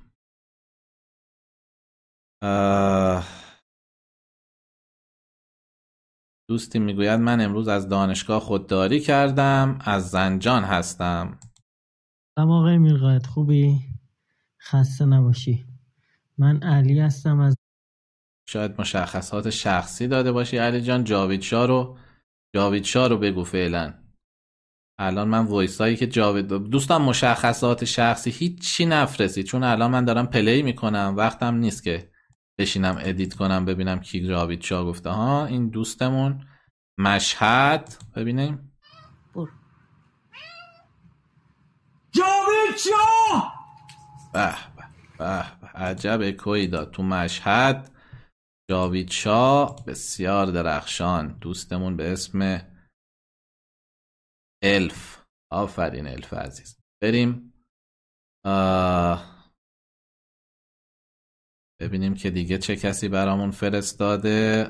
دوستی میگوید من امروز از دانشگاه خودداری کردم، از زنجان هستم. سلام آقای میرقائد، خوبی؟ خسته نباشی. من علی هستم از شاید مشخصات شخصی داده باشی علی جان. جاوید شاه رو بگو فعلا. الان من وایسایی که جاوید دوستان مشخصات شخصی هیچی نفرستید، چون الان من دارم پلی میکنم، وقتم نیست که بشینم ادیت کنم ببینم کی جاوید شاه گفته. ها این دوستمون مشهد. ببینیم جاوید شاه. به به به عجب اکویی داد تو مشهد. جاوید شاه بسیار درخشان، دوستمون به اسم الف. آفرین الف عزیز. بریم ببینیم که دیگه چه کسی برامون فرستاده.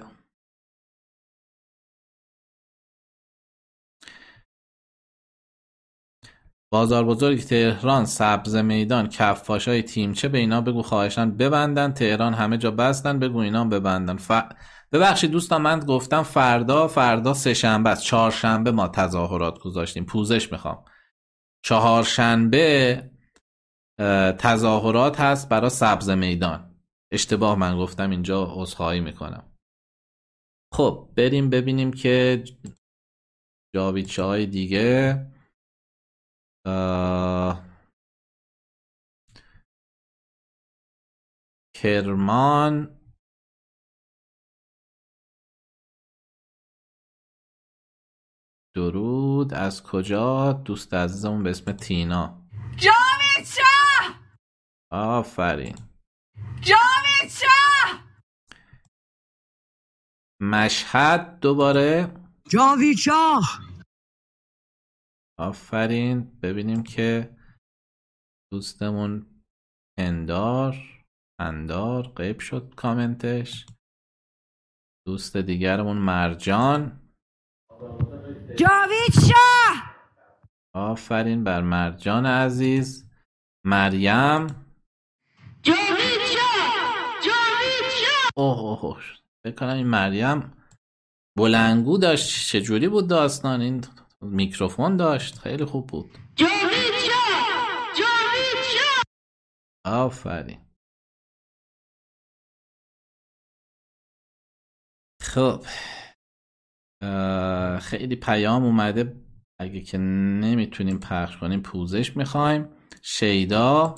بازار بزرگ تهران، سبز میدان، کفاشای تیمچه به اینا بگو خواهشان ببندن. تهران همه جا بستن، بگو اینا ببندن. ببخشید دوستان من گفتم فردا سه شنبه است. چهارشنبه ما تظاهرات گذاشتیم، پوزش میخوام. چهارشنبه تظاهرات هست برای سبز میدان. اشتباه من گفتم اینجا، عذرخواهی میکنم. خب بریم ببینیم که جاوید شاهای دیگه. کرمان، درود. از کجا؟ دوست عزیزمون به اسم تینا. جاوید شاه، آفرین. جاوید شاه. مشهد دوباره. جاوید شاه. آفرین. ببینیم که دوستمون اندار غیب شد کامنتش. دوست دیگرمون مرجان. جاوید شاه. آفرین بر مرجان عزیز. مریم. جاوید شاه، جاوید شاه. اوه بکنم این مریم بلنگو داشت. چجوری بود داستان؟ این میکروفون داشت، خیلی خوب بود. جاوید شاه، جاوید شاه. آفرین. خب خیلی پیام اومده، اگه که نمیتونیم پخش کنیم پوزش میخوایم. شیدا.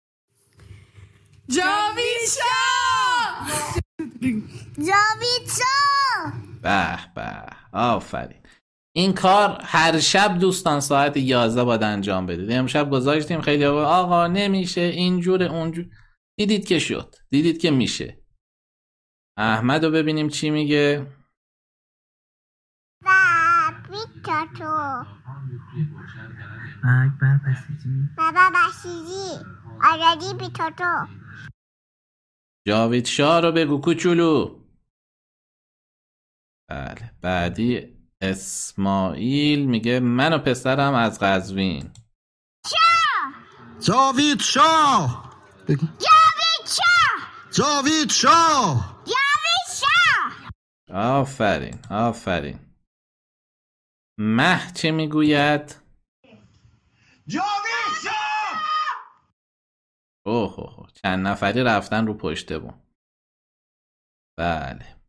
جاوید شاه. جاوید شاه. به به، آفرین. این کار هر شب دوستان ساعت 11 باید انجام بدید. امشب گذاشتیم خیلی آقا نمیشه اینجور اونجور، دیدید که شد، دیدید که میشه. احمد رو ببینیم چی میگه. بابا بسیجی آرادی بیتاتو. جاوید شاه رو بگو کوچولو. بله، بعدی اسماعیل میگه من و پسرم از قزوین. جاوید شاه. جاوید شاه. جاوید شاه. جاوید شاه. آفرین آفرین. مه چه میگوید؟ جاوید شاه. اوه چند نفری رفتن رو پشت بون. بله.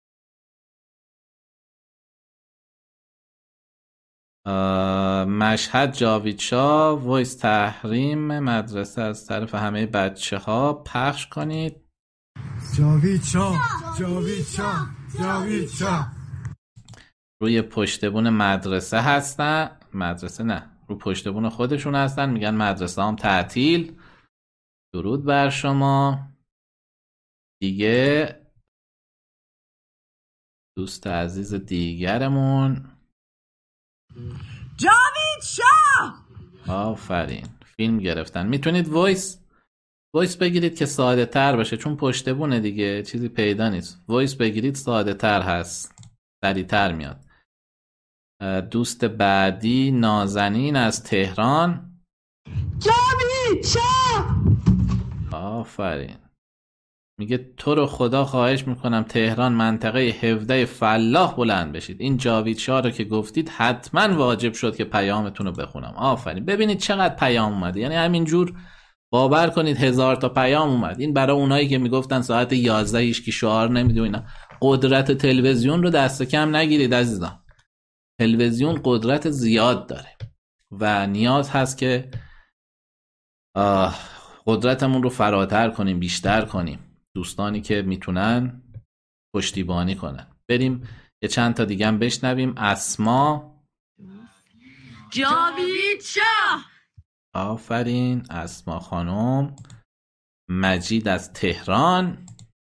مشهد جاوید شاه. وایس تحریم مدرسه از طرف همه بچه ها پخش کنید. جاوید شاه. جاوید شاه. جاوید شاه. روی پشتبون مدرسه هستن. مدرسه نه، رو پشتبون خودشون هستن، میگن مدرسه هم تعطیل. درود بر شما. دیگه دوست عزیز دیگرمون جاوید شاه. آفرین، فیلم گرفتن. میتونید وایس بگیرید که ساده تر باشه، چون پشتبونه دیگه چیزی پیدا نیست. وایس بگیرید ساده تر هست، سریع تر میاد. دوست بعدی نازنین از تهران. جاوید شاه. آفرین. میگه تو رو خدا خواهش میکنم تهران منطقه 17 فلاح بلند بشید. این جاوید شاه رو که گفتید حتما واجب شد که پیامتون رو بخونم. آفرین. ببینید چقدر پیام اومده، یعنی همینجور باور کنید 1000 تا پیام اومد. این برای اونایی که میگفتن ساعت 11 ایش کی شعار نمیده و اینا. قدرت تلویزیون رو دست کم نگیرید عزیزان. تلویزیون قدرت زیاد داره و نیاز هست که قدرتمون رو فراتر کنیم، بیشتر کنیم. دوستانی که میتونن پشتیبانی کنن. بریم یه چند تا دیگه هم بشنویم. اسما. جاوید شاه. آفرین اسما خانم. مجید از تهران.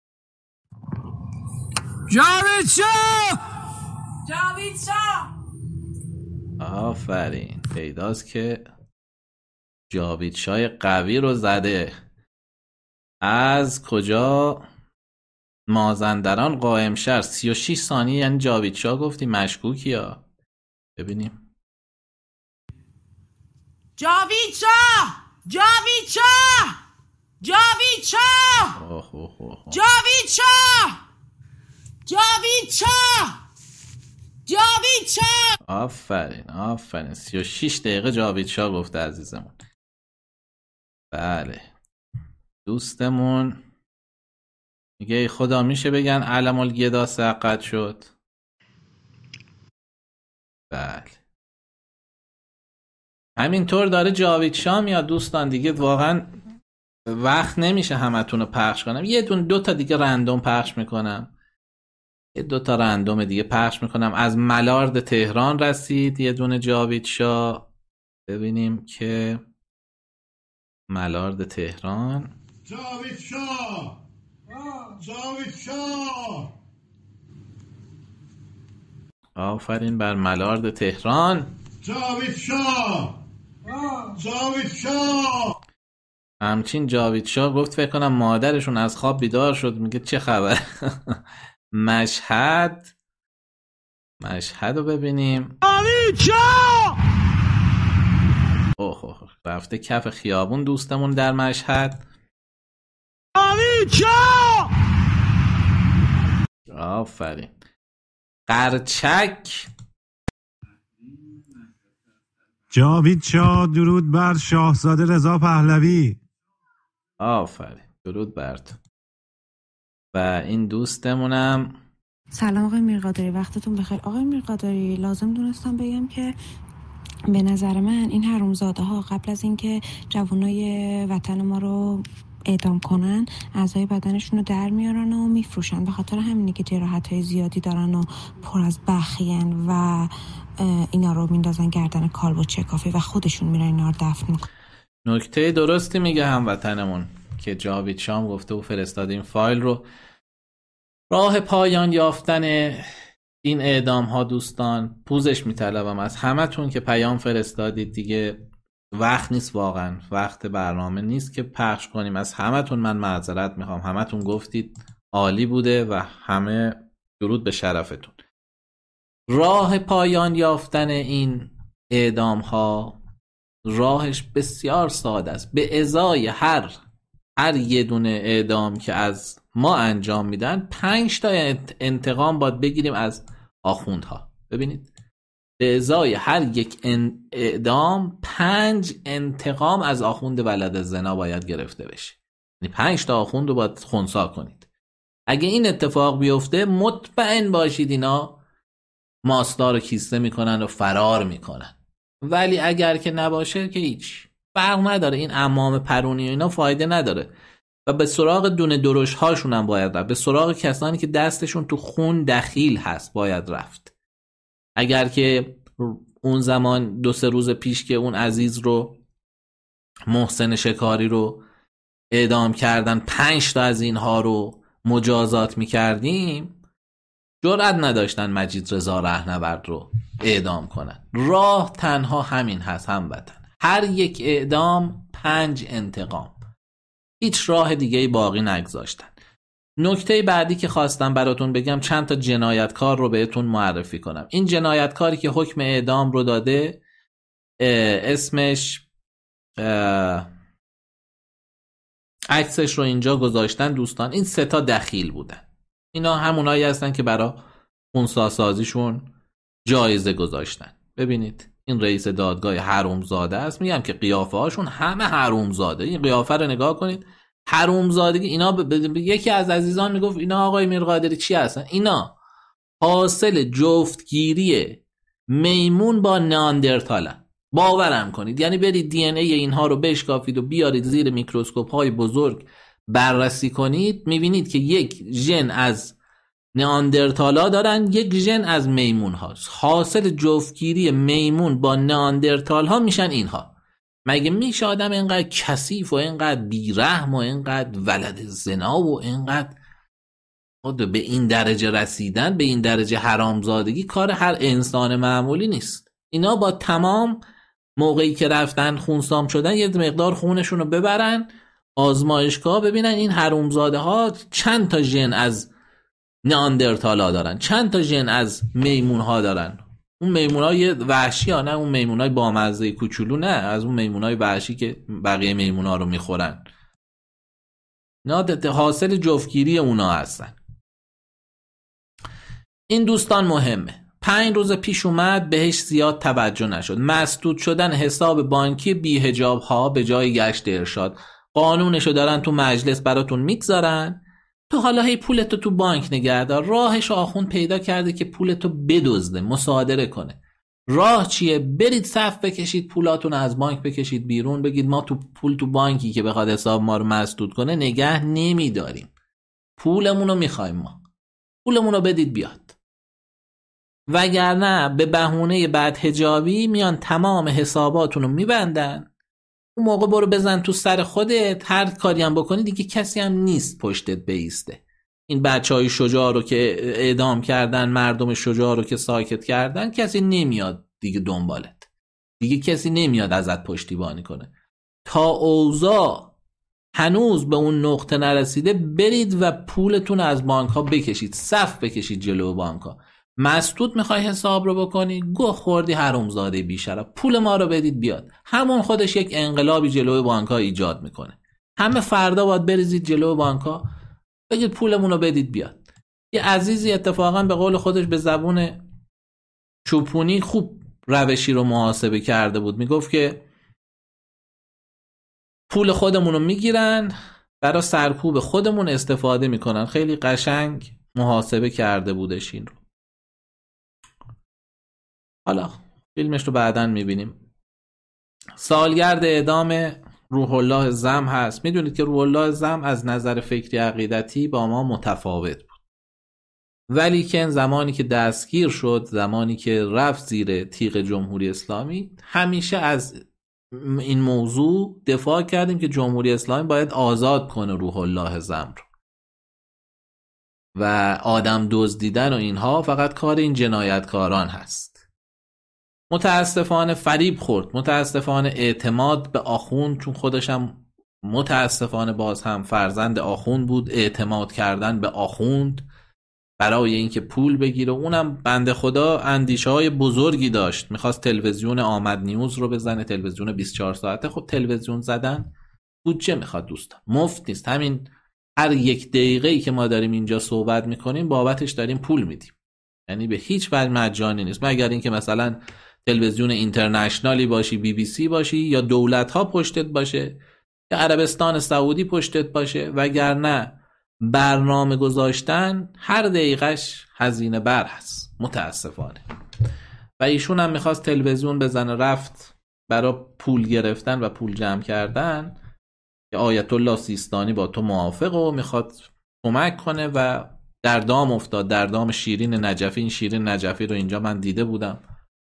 جاوید شاه. جاوید شاه. آفرین. پیداست که جاوید شاه قوی رو زده. از کجا؟ مازندران قائم شهر. 36 ثانیه یعنی جاوید شاه گفتی. مشکوکی ها. ببینیم. جاوید شاه. جاوید شاه. جاوید شاه. جاوید شاه. جاوید شاه. جاوید شاه. آفرین آفرین. 36 دقیقه جاوید شاه گفته عزیزمون. بله. دوستمون میگه ای خدا میشه بگن علم الگدا سقط شد. بله. همینطور داره جاوید شاه میاد دوستان. دیگه واقعا وقت نمیشه همتون رو پخش کنم. یه دو تا دیگه رندوم پخش میکنم. یه 2 تا رندوم دیگه پخش میکنم. از ملارد تهران رسید یه دونه جاوید شاه. ببینیم که ملارد تهران. جاوید شاه. جاوید شاه. آفرین بر ملارد تهران. جاوید شاه. جاوید شاه. همچین جاوید شاه گفت فکر کنم مادرشون از خواب بیدار شد. میگه چه خبر. مشهد رو ببینیم. جاوید شاه. اوه رفته کف خیابون دوستمون در مشهد. جاوید شاه. آفرین. قرچک. جاوید شاه. درود بر شاهزاده رضا پهلوی. آفرین درود بر تو. و این دوستمونم سلام آقای میرقادری، وقتتون بخیر. آقای میرقادری، لازم دونستم بگم که به نظر من این حرومزاده ها قبل از اینکه جوانای وطن ما رو اعدام کنن اعضای بدنشون رو در میارن و میفروشن. به خاطر همینه که جراحت‌های زیادی دارن و پر از بخیان و اینا رو میندازن گردن کالبد چکافی و خودشون میرن اینا رو دفن میکنن. نکته درستی میگه هموطنمون که جاوید شام گفته و فرستاده این فایل رو. راه پایان یافتن این اعدام ها دوستان، پوزش میطلبم از همتون که پیام فرستادید. دیگه وقت نیست، واقعا وقت برنامه نیست که پخش کنیم. از همتون من معذرت میخوام، همتون گفتید عالی بوده و همه درود به شرفتون. راه پایان یافتن این اعدام ها راهش بسیار ساده است. به ازای هر یه دونه اعدام که از ما انجام میدن 5 تا انتقام باید بگیریم از آخوندها. ببینید، به ازای هر یک اعدام 5 انتقام از آخوند ولد زنا باید گرفته بشه. یعنی 5 تا آخوند رو باید خنثی کنید. اگه این اتفاق بیفته مطمئن باشید اینا ماستا رو کیسه میکنن و فرار میکنن. ولی اگر که نباشه که هیچ فرق نداره، این عمام پرونی و اینا فایده نداره و به سراغ دونه درش هاشون هم باید رفت. به سراغ کسانی که دستشون تو خون دخیل هست باید رفت. اگر که اون زمان 2-3 روز پیش که اون عزیز رو، محسن شکاری رو اعدام کردن، 5 تا از اینها رو مجازات میکردیم، جرأت نداشتن مجید رضا رهنورد رو اعدام کنن. راه تنها همین هست هموطن، هر یک اعدام 5 انتقام، هیچ راه دیگه باقی نگذاشتن. نکته بعدی که خواستم براتون بگم، چند تا جنایتکار رو بهتون معرفی کنم. این جنایتکاری که حکم اعدام رو داده اسمش، عکسش رو اینجا گذاشتن دوستان، این 3 تا دخیل بودن. اینا همونایی هستن که برای خونساسازیشون جایزه گذاشتن. ببینید این رئیس دادگاه حرومزاده است. میگم که قیافه هاشون همه حرومزاده. این قیافه رو نگاه کنید، حرومزادگی. اینا یکی از عزیزان میگفت اینا آقای میرقادری چی هستن؟ اینا حاصل جفتگیری میمون با نئاندرتالن. باورم کنید. یعنی برید دی ان ای اینها رو بشکافید و بیارید زیر میکروسکوپ های بزرگ بررسی کنید، میبینید که یک ژن از نئاندرتالا دارن، یک ژن از میمون هاست. حاصل جفتگیری میمون با نئاندرتال ها میشن اینها. مگه میشه آدم اینقدر کثیف و اینقدر بیرحم و اینقدر ولد زنا و اینقدر به این درجه رسیدن، به این درجه حرامزادگی کار هر انسان معمولی نیست. اینا با تمام موقعی که رفتن خونسام شدن یه مقدار خونشون رو ببرن آزمایشگاه، ببینن این حرومزاده ها چند تا ژن از نئاندرتالا دارن، چند تا ژن از میمون ها دارن. اون میمون های وحشی ها، نه اون میمون های بامزه کوچولو، نه از اون میمون های وحشی که بقیه میمون ها رو میخورن. نه، حاصل جفتگیری اونا هستن. این دوستان مهمه. 5 روز پیش اومد، بهش زیاد توجه نشد. مسدود شدن حساب بانکی بی‌حجاب ها به جای گشت ارشاد. قانونشو دارن تو مجلس براتون میگذارن. تو حالا هی پولتو تو بانک نگهدار. راهش آخوند پیدا کرده که پولتو بدزده، مصادره کنه. راه چیه؟ برید صف بکشید، پولاتون از بانک بکشید بیرون، بگید ما تو پول تو بانکی که بخواد حساب ما رو مسدود کنه نگه نمیداریم، پولمونو میخوایم، ما پولمونو بدید بیاد. وگرنه به بهونه بدحجابی میان تمام حساباتونو میبندن. اون موقع برو بزن تو سر خودت، هر کاری هم بکنی دیگه کسی هم نیست پشتت بیسته. این بچهای شجاع رو که اعدام کردن، مردم شجاع رو که ساکت کردن، کسی نمیاد دیگه دنبالت، دیگه کسی نمیاد ازت پشتیبانی کنه. تا اوضاع هنوز به اون نقطه نرسیده، برید و پولتون از بانک ها بکشید، صف بکشید جلو بانک ها. مسدود میخوای حساب رو بکنی؟ گوه خوردی حرومزاده بیشرف، پول ما رو بدید بیاد. همون خودش یک انقلابی جلوی بانک ها ایجاد میکنه. همه فردا باید بریزید جلوی بانک ها، بگید پولمون رو بدید بیاد. یه عزیزی اتفاقا به قول خودش به زبون چوپونی خوب روشی رو محاسبه کرده بود. میگفت که پول خودمون رو میگیرن، برای سرکوب خودمون استفاده میکنن. خیلی قشنگ محاسبه کرده بودش این رو. حالا فیلمش رو بعداً میبینیم. سالگرد اعدام روح الله زم هست. میدونید که روح الله زم از نظر فکری عقیدتی با ما متفاوت بود، ولی که زمانی که دستگیر شد، زمانی که رفت زیر تیغ جمهوری اسلامی، همیشه از این موضوع دفاع کردیم که جمهوری اسلامی باید آزاد کنه روح الله زم رو و آدم دزدیدن و اینها فقط کار این جنایتکاران هست. متاسفانه فریب خورد، متاسفانه اعتماد به آخوند، چون خودشم متاسفانه باز هم فرزند آخوند بود، اعتماد کردن به آخوند برای اینکه پول بگیره. اونم بنده خدا اندیشه‌های بزرگی داشت، میخواست تلویزیون آمد نیوز رو بزنه، تلویزیون 24 ساعته. خب تلویزیون زدن بودجه میخواد دوستان، مفت نیست. همین هر 1 دقیقه‌ای که ما داریم اینجا صحبت میکنیم بابتش داریم پول میدیم، یعنی به هیچ وجه مجانی نیست، مگر اینکه مثلا تلویزیون اینترنشنالی باشی، BBC باشی، یا دولت ها پشتت باشه، یا عربستان سعودی پشتت باشه، وگرنه برنامه گذاشتن هر دقیقش هزینه بر هست متاسفانه. و ایشون هم میخواست تلویزیون بزنه، رفت برای پول گرفتن و پول جمع کردن که آیت الله سیستانی با تو موافق و میخواد کمک کنه و در دام افتاد، در دام شیرین نجفی. این شیرین نجفی رو اینجا من دیده بودم،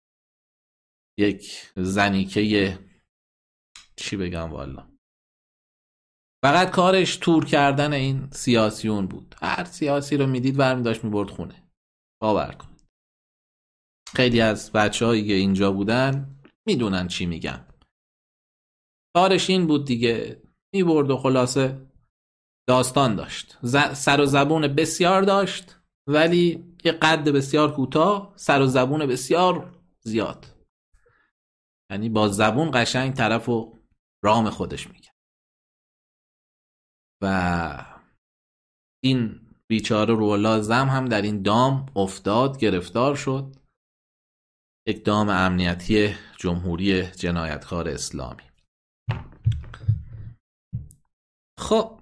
یک زنیکه چی بگم والا، فقط کارش تور کردن این سیاسیون بود. هر سیاسی رو میدید برمی داشت میبرد خونه. باور کنید خیلی از بچه‌هایی که اینجا بودن میدونن چی میگم. کارش این بود دیگه، میبرد و خلاصه داستان داشت، سر و زبون بسیار داشت، ولی یه قد بسیار کوتاه، سر و زبون بسیار زیاد. یعنی با زبون قشنگ طرف و رام خودش میگه. و این بیچاره روح الله زم هم در این دام افتاد، گرفتار شد، یک دام امنیتی جمهوری جنایتکار اسلامی. خب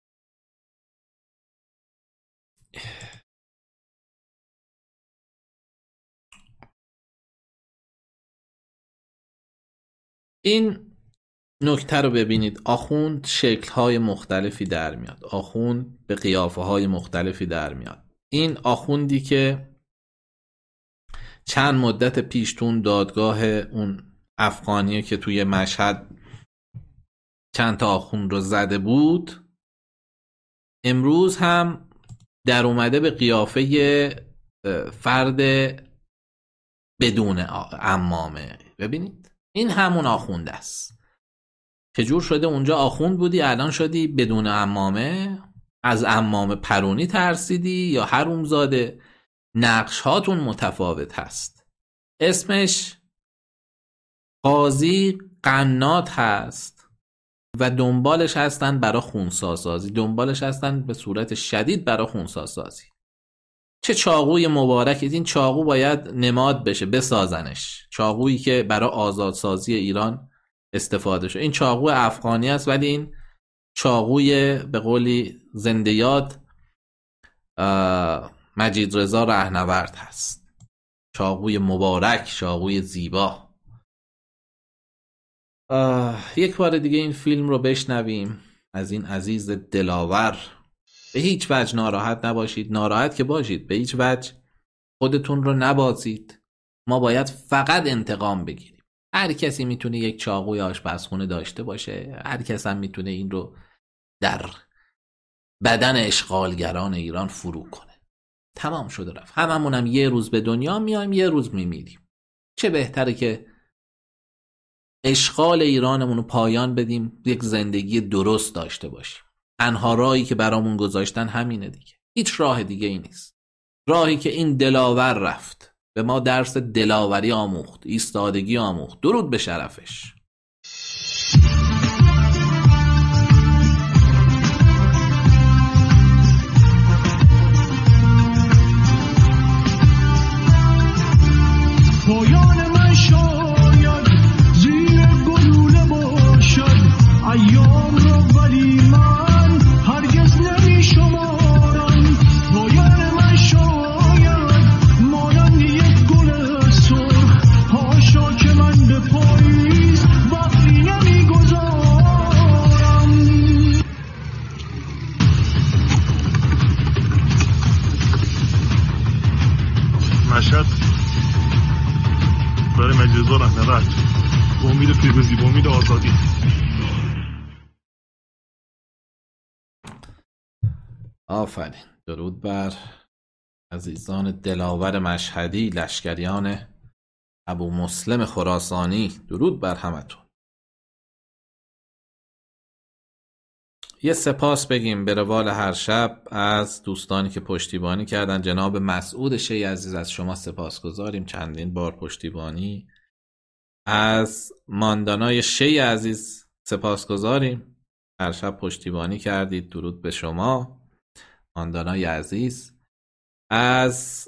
این نکته رو ببینید، آخوند شکل‌های مختلفی در میاد، آخوند به قیافه‌های مختلفی در میاد. این آخوندی که چند مدت پیش تون دادگاه اون افغانیه که توی مشهد چند تا آخوند رو زده بود، امروز هم در اومده به قیافه فرد بدون عمامه. ببینید این همون آخوند است. چجور شده اونجا آخوند بودی الان شدی بدون عمامه؟ از عمامه پرونی ترسیدی یا حرومزاده؟ نقش هاتون متفاوت هست. اسمش قاضی قنات هست و دنبالش هستن برای خونساسازی، دنبالش هستن به صورت شدید برای خونساسازی. چه چاقوی مبارکی! این چاقو باید نماد بشه، بسازنش. چاقویی که برای آزادسازی ایران استفاده شد. این چاقو افغانی است، ولی این چاقوی به قولی زنده یاد مجید رضا رهنورد هست. چاقوی مبارک، چاقوی زیبا. یک بار دیگه این فیلم رو بشنویم از این عزیز دلاور. به هیچ وجه ناراحت نباشید، ناراحت که باشید به هیچ وجه خودتون رو نبازید. ما باید فقط انتقام بگیریم. هر کسی میتونه یک چاقوی آشپزخونه داشته باشه، هر کس هم میتونه این رو در بدن اشغالگران ایران فرو کنه. تمام شده رفت. هممون هم یه روز به دنیا میایم، یه روز میمیریم. چه بهتره که اشغال ایرانمون رو پایان بدیم، یک زندگی درست داشته باشیم. تنها راهی که برامون گذاشتن همینه دیگه، هیچ راه دیگه ای نیست. راهی که این دلاور رفت، به ما درس دلاوری آموخت، ایستادگی آموخت. درود به شرفش. پایان من شاید زیر گلوله باشد ایام رو، ولی من هرگز نمی شمارم. پایان وحشت برای مجلس‌ها نبرد با امید پیروزی، با امید آزادی. آفرین. درود بر عزیزان دلاور مشهدی، لشکریان ابو مسلم خراسانی. درود بر همتون. یه سپاس بگیم به روال هر شب از دوستانی که پشتیبانی کردن. جناب مسعود شی عزیز، از شما سپاسگزاریم، چندین بار پشتیبانی. از ماندانای شی عزیز سپاسگزاریم، هر شب پشتیبانی کردید. درود به شما ماندانای عزیز. از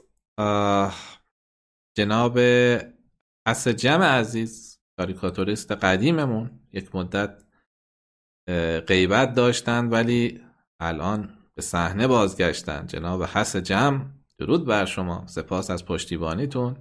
جناب اسجم عزیز، کاریکاتوریست قدیممون، یک مدت غیبت داشتن ولی الان به صحنه بازگشتن. جناب اسجم، درود بر شما، سپاس از پشتیبانیتون.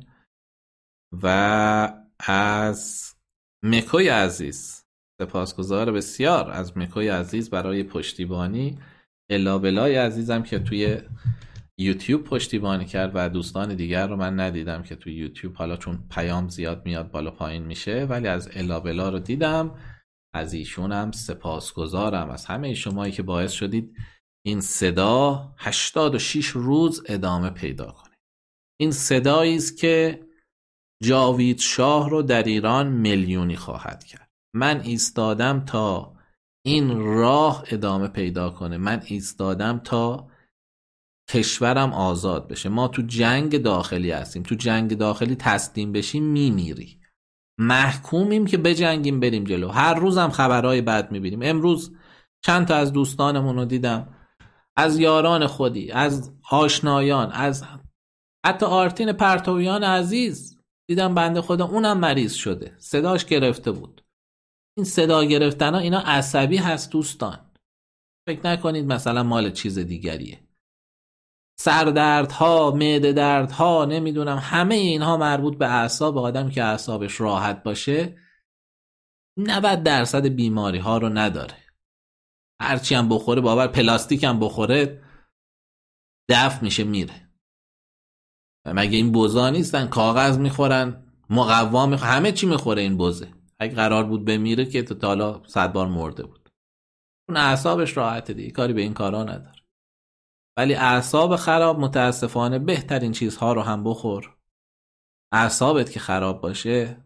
و از مکوی عزیز، سپاسگزار بسیار از مکوی عزیز برای پشتیبانی. الابلای عزیزم که توی یوتیوب پشتیبانی کرد و دوستان دیگر رو من ندیدم که توی یوتیوب، حالا چون پیام زیاد میاد بالا پایین میشه، ولی از الابلا رو دیدم. از ایشونم سپاسگزارم، از همه شمایی که باعث شدید این صدا 86 روز ادامه پیدا کنه. این صدایی است که جاوید شاه رو در ایران میلیونی خواهد کرد. من ایستادم تا این راه ادامه پیدا کنه. من ایستادم تا کشورم آزاد بشه. ما تو جنگ داخلی هستیم. تو جنگ داخلی تسلیم بشیم میمیری. محکومیم که بجنگیم بریم جلو. هر روزم خبرهای بد میبینیم. امروز چند تا از دوستانمون رو دیدم، از یاران خودی، از آشنایان، از حتی آرتین پرتویان عزیز دیدم، بنده خدا اونم مریض شده، صداش گرفته بود. این صدا گرفتن ها اینا عصبی هست دوستان. فکر نکنید مثلا مال چیز دیگریه. سردردها، معده دردها، نمیدونم، همه اینها مربوط به اعصاب آدم که اعصابش راحت باشه 90% بیماری ها رو نداره. هرچی هم بخوره، باور پلاستیک هم بخوره دفع میشه میره. مگه این بوزا نیستن؟ کاغذ میخورن، مقوا همه چی میخوره این بوزه. اگه قرار بود بمیره که تا حالا 100 بار مرده بود. اون اعصابش راحته دیگه، کاری به این کارا نداره. ولی اعصاب خراب متاسفانه بهترین چیزها رو هم بخور، اعصابت که خراب باشه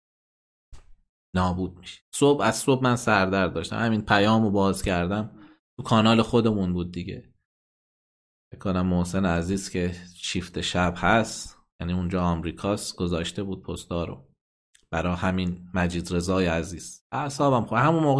نابود میشه. از صبح من سردرد داشتم، همین پیامو باز کردم، تو کانال خودمون بود دیگه. فکر کنم محسن عزیز که شیفت شب هست، یعنی اونجا آمریکاست، گذاشته بود پستا رو برای همین مجید رضای عزیز. اعصابم خورد، همون موقع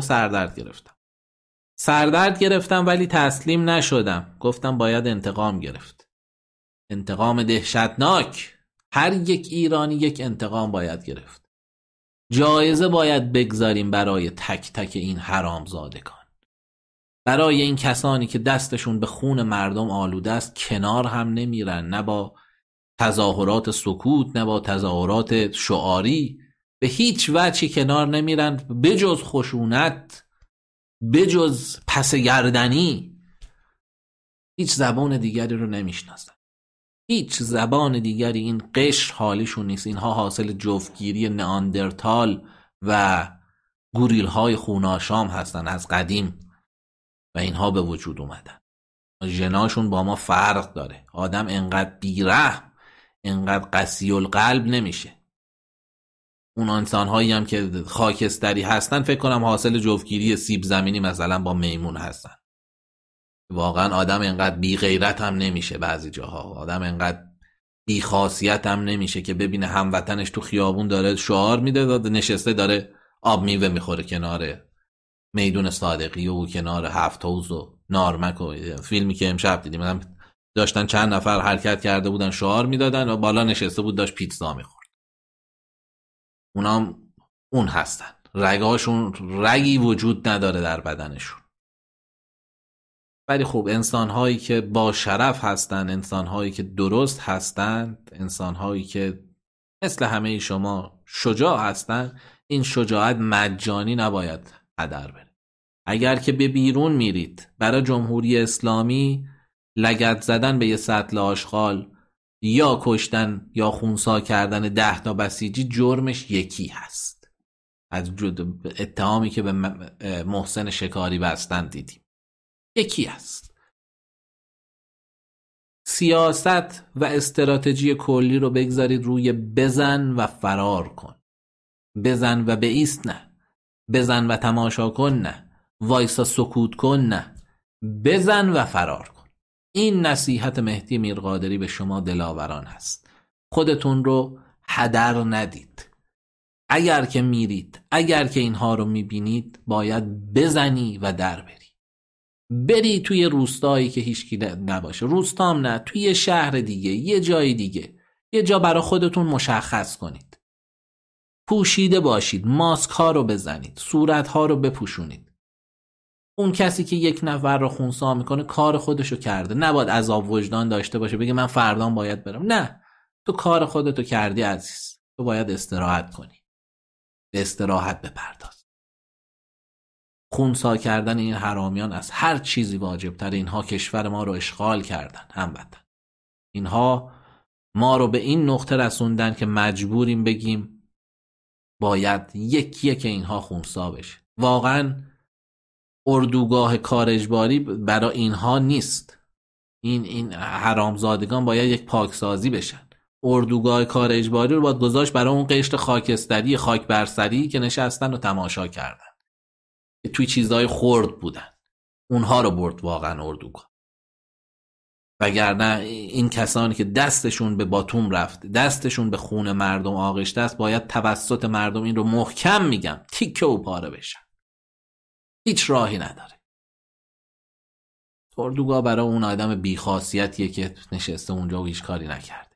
سردرد گرفتم ولی تسلیم نشدم. گفتم باید انتقام گرفت. انتقام دهشتناک. هر یک ایرانی یک انتقام باید گرفت. جایزه باید بگذاریم برای تک تک این حرامزادگان. برای این کسانی که دستشون به خون مردم آلوده است کنار هم نمیرن، نه با تظاهرات سکوت، نه با تظاهرات شعاری، به هیچ وجهی کنار نمیرن، بجز خشونت، بجز پس گردنی. هیچ زبان دیگری رو نمیشناسن. هیچ زبان دیگری این قشر حالیشون نیست. اینها حاصل جفتگیری نئاندرتال و گوریل های خوناشام هستن از قدیم و اینها به وجود اومدن. ژناشون با ما فرق داره. آدم انقدر بیرحم، انقدر قسی القلب نمیشه. اون انسان‌هایی هم که خاکستری هستن فکر کنم حاصل جفتگیری سیب زمینی مثلا با میمون هستن. واقعا آدم انقدر بی غیرت هم نمیشه. بعضی جاها آدم انقدر بی خاصیت هم نمیشه که ببینه هموطنش تو خیابون داره شعار میده و نشسته داره آب میوه میخوره کنار میدون صادقی و کنار هفت حوض و نارمک و فیلمی که امشب دیدیم مثلا داشتن چند نفر حرکت کرده بودن شعار میدادن و بالا نشسته بود داشت پیتزا میخورد. اونام اون هستن. رگاشون رگی وجود نداره در بدنشون. ولی خب انسان‌هایی که با شرف هستن، انسان‌هایی که درست هستند، انسان‌هایی که مثل همه شما شجاع هستن، این شجاعت مجانی نباید هدر بره. اگر که به بیرون میرید برای جمهوری اسلامی لگد زدن به یه سطل آشغال یا کشتن یا خونسا کردن 10 تا بسیجی جرمش یکی هست. از اتهامی که به محسن شکاری بستن دیدیم یکی هست. سیاست و استراتژی کلی رو بگذارید روی بزن و فرار کن. بزن و بایست نه. بزن و تماشا کن نه. وایسا سکوت کن نه. بزن و فرار کن. این نصیحت مهدی میرقادری به شما دلاوران هست. خودتون رو هدر ندید. اگر که میرید، اگر که اینها رو میبینید، باید بزنی و در بری توی روستایی که هیچکی نباشه. روستام نه، توی یه شهر دیگه، یه جای دیگه، یه جا برای خودتون مشخص کنید. پوشیده باشید، ماسک ها رو بزنید، صورت ها رو بپوشونید. اون کسی که یک نفر رو خونسا میکنه کار خودشو کرده، نباید عذاب وجدان داشته باشه بگه من فردان باید برم. نه، تو کار خودتو کردی عزیز، تو باید استراحت کنی، به استراحت بپرداز. خونسا کردن این حرامیان از هر چیزی واجب‌تر. اینها کشور ما رو اشغال کردن هموطن. اینها ما رو به این نقطه رسوندن که مجبوریم بگیم باید یکیه که اینها خونسا بشه. واقعا اردوگاه کار اجباری برای اینها نیست. این حرامزادگان باید یک پاکسازی بشن. اردوگاه کار اجباری رو باید گذاشت برای اون قشر خاکستری، خاک برسری که نشستن و تماشا کردن، که توی چیزهای خرد بودن. اونها رو برد واقعا اردوگاه. وگرنه این کسانی که دستشون به باتوم رفت، دستشون به خون مردم آغشته است، باید توسط مردم این رو محکم میگم تیکه و پاره بشن. هیچ راهی نداره. اردوگاه برای اون آدم بیخاصیتیه که نشسته اونجا و هیچ کاری نکرده.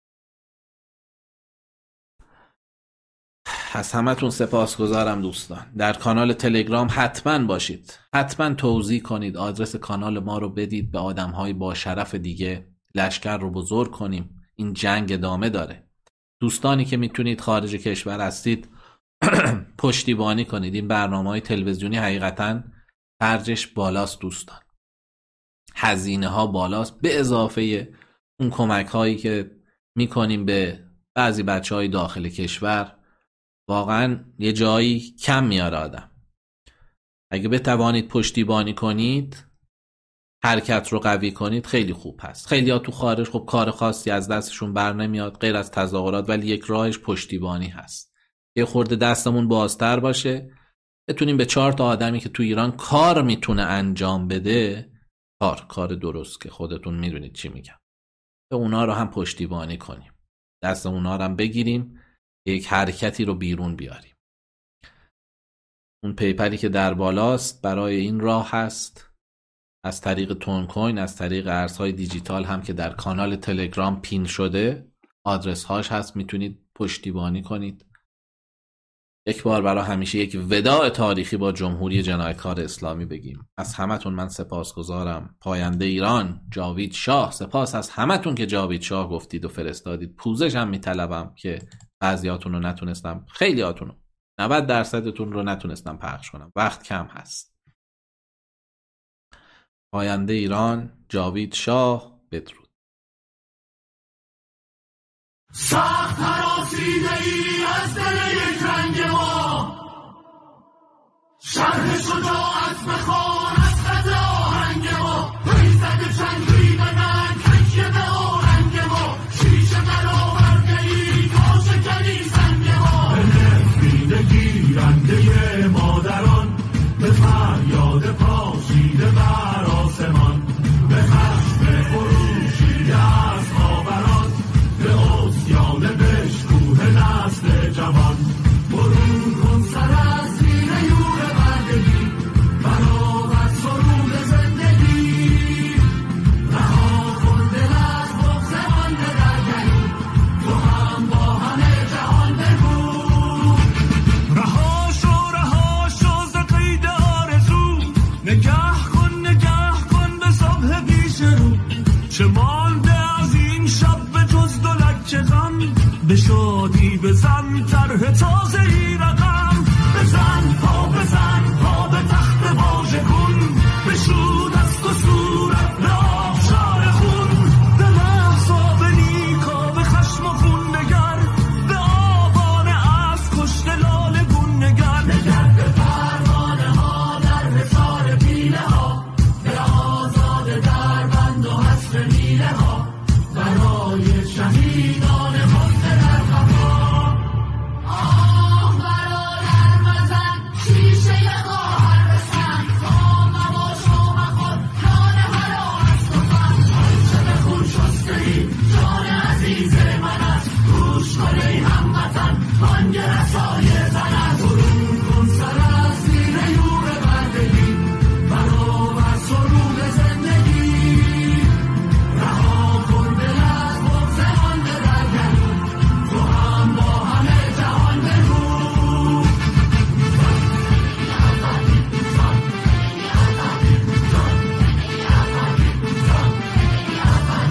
از همتون سپاسگزارم دوستان. در کانال تلگرام حتما باشید. حتما توضیح کنید. آدرس کانال ما رو بدید به آدم‌های با شرف دیگه. لشکر رو بزرگ کنیم. این جنگ ادامه داره. دوستانی که میتونید خارج کشور هستید پشتیبانی کنید. این برنامه‌های تلویزیونی حقیقتاً خرجش بالاست دوستان. هزینه ها بالاست، به اضافه اون کمک هایی که میکنیم به بعضی بچه‌های داخل کشور. واقعا یه جایی کم میاره آدم. اگه بتوانید پشتیبانی کنید، حرکت رو قوی کنید، خیلی خوب هست. خیلی ها تو خارج خب کار خاصی از دستشون بر نمیاد غیر از تظاهرات، ولی یک راهش پشتیبانی هست. یه خورده دستمون بازتر باشه، بتونیم به 4 تا آدمی که تو ایران کار میتونه انجام بده، کار درست که خودتون میدونید چی میگم، به اونا رو هم پشتیبانی کنیم. دست اونا رو هم بگیریم، یک حرکتی رو بیرون بیاریم. اون پیپلی که در بالاست برای این راه هست، از طریق تون کوین، از طریق ارزهای دیجیتال هم که در کانال تلگرام پین شده آدرس هاش هست، میتونید پشتیبانی کنید. یک بار برای همیشه یک وداع تاریخی با جمهوری جنایتکار اسلامی بگیم. از همتون من سپاسگزارم. پاینده ایران، جاوید شاه. سپاس از همتون که جاوید شاه گفتید و فرستادید. پوزش هم میطلبم که بعضیاتون رو نتونستم، خیلیاتون رو، 90% رو نتونستم پخش کنم، وقت کم هست. پاینده ایران، جاوید شاه. بدرود. سخت هراسیده ای از دل یک رنگ ما، شرح شجاعت بخوان از خط آهنگ ما، ریزد چنگی بدن تکیه به آهنگ ما، شیشه برآورده ای تا شکنی سنگ ما، به نفرین گیرنده مادران، به فریاد پاشیده بر آسمان، به خشم خروشیده از خاوران، به اسیان بشکوه نسل جوان، برون کن سر از زیر یور بردگی، برآور سرود زندگی، رها کن دل از بغض مانده در گلو، تو هم با همه جهان بگو، رها شو ز قید آرزو، نگه کن به صبح پیش رو، چه مانده از این شب به جز دولک غم، به شادی بزن طرح تازه‌ای رقم، بزن پا به تخت واژه کن، بشو دست و صورت به آبشار خون، به محض آب نیک ها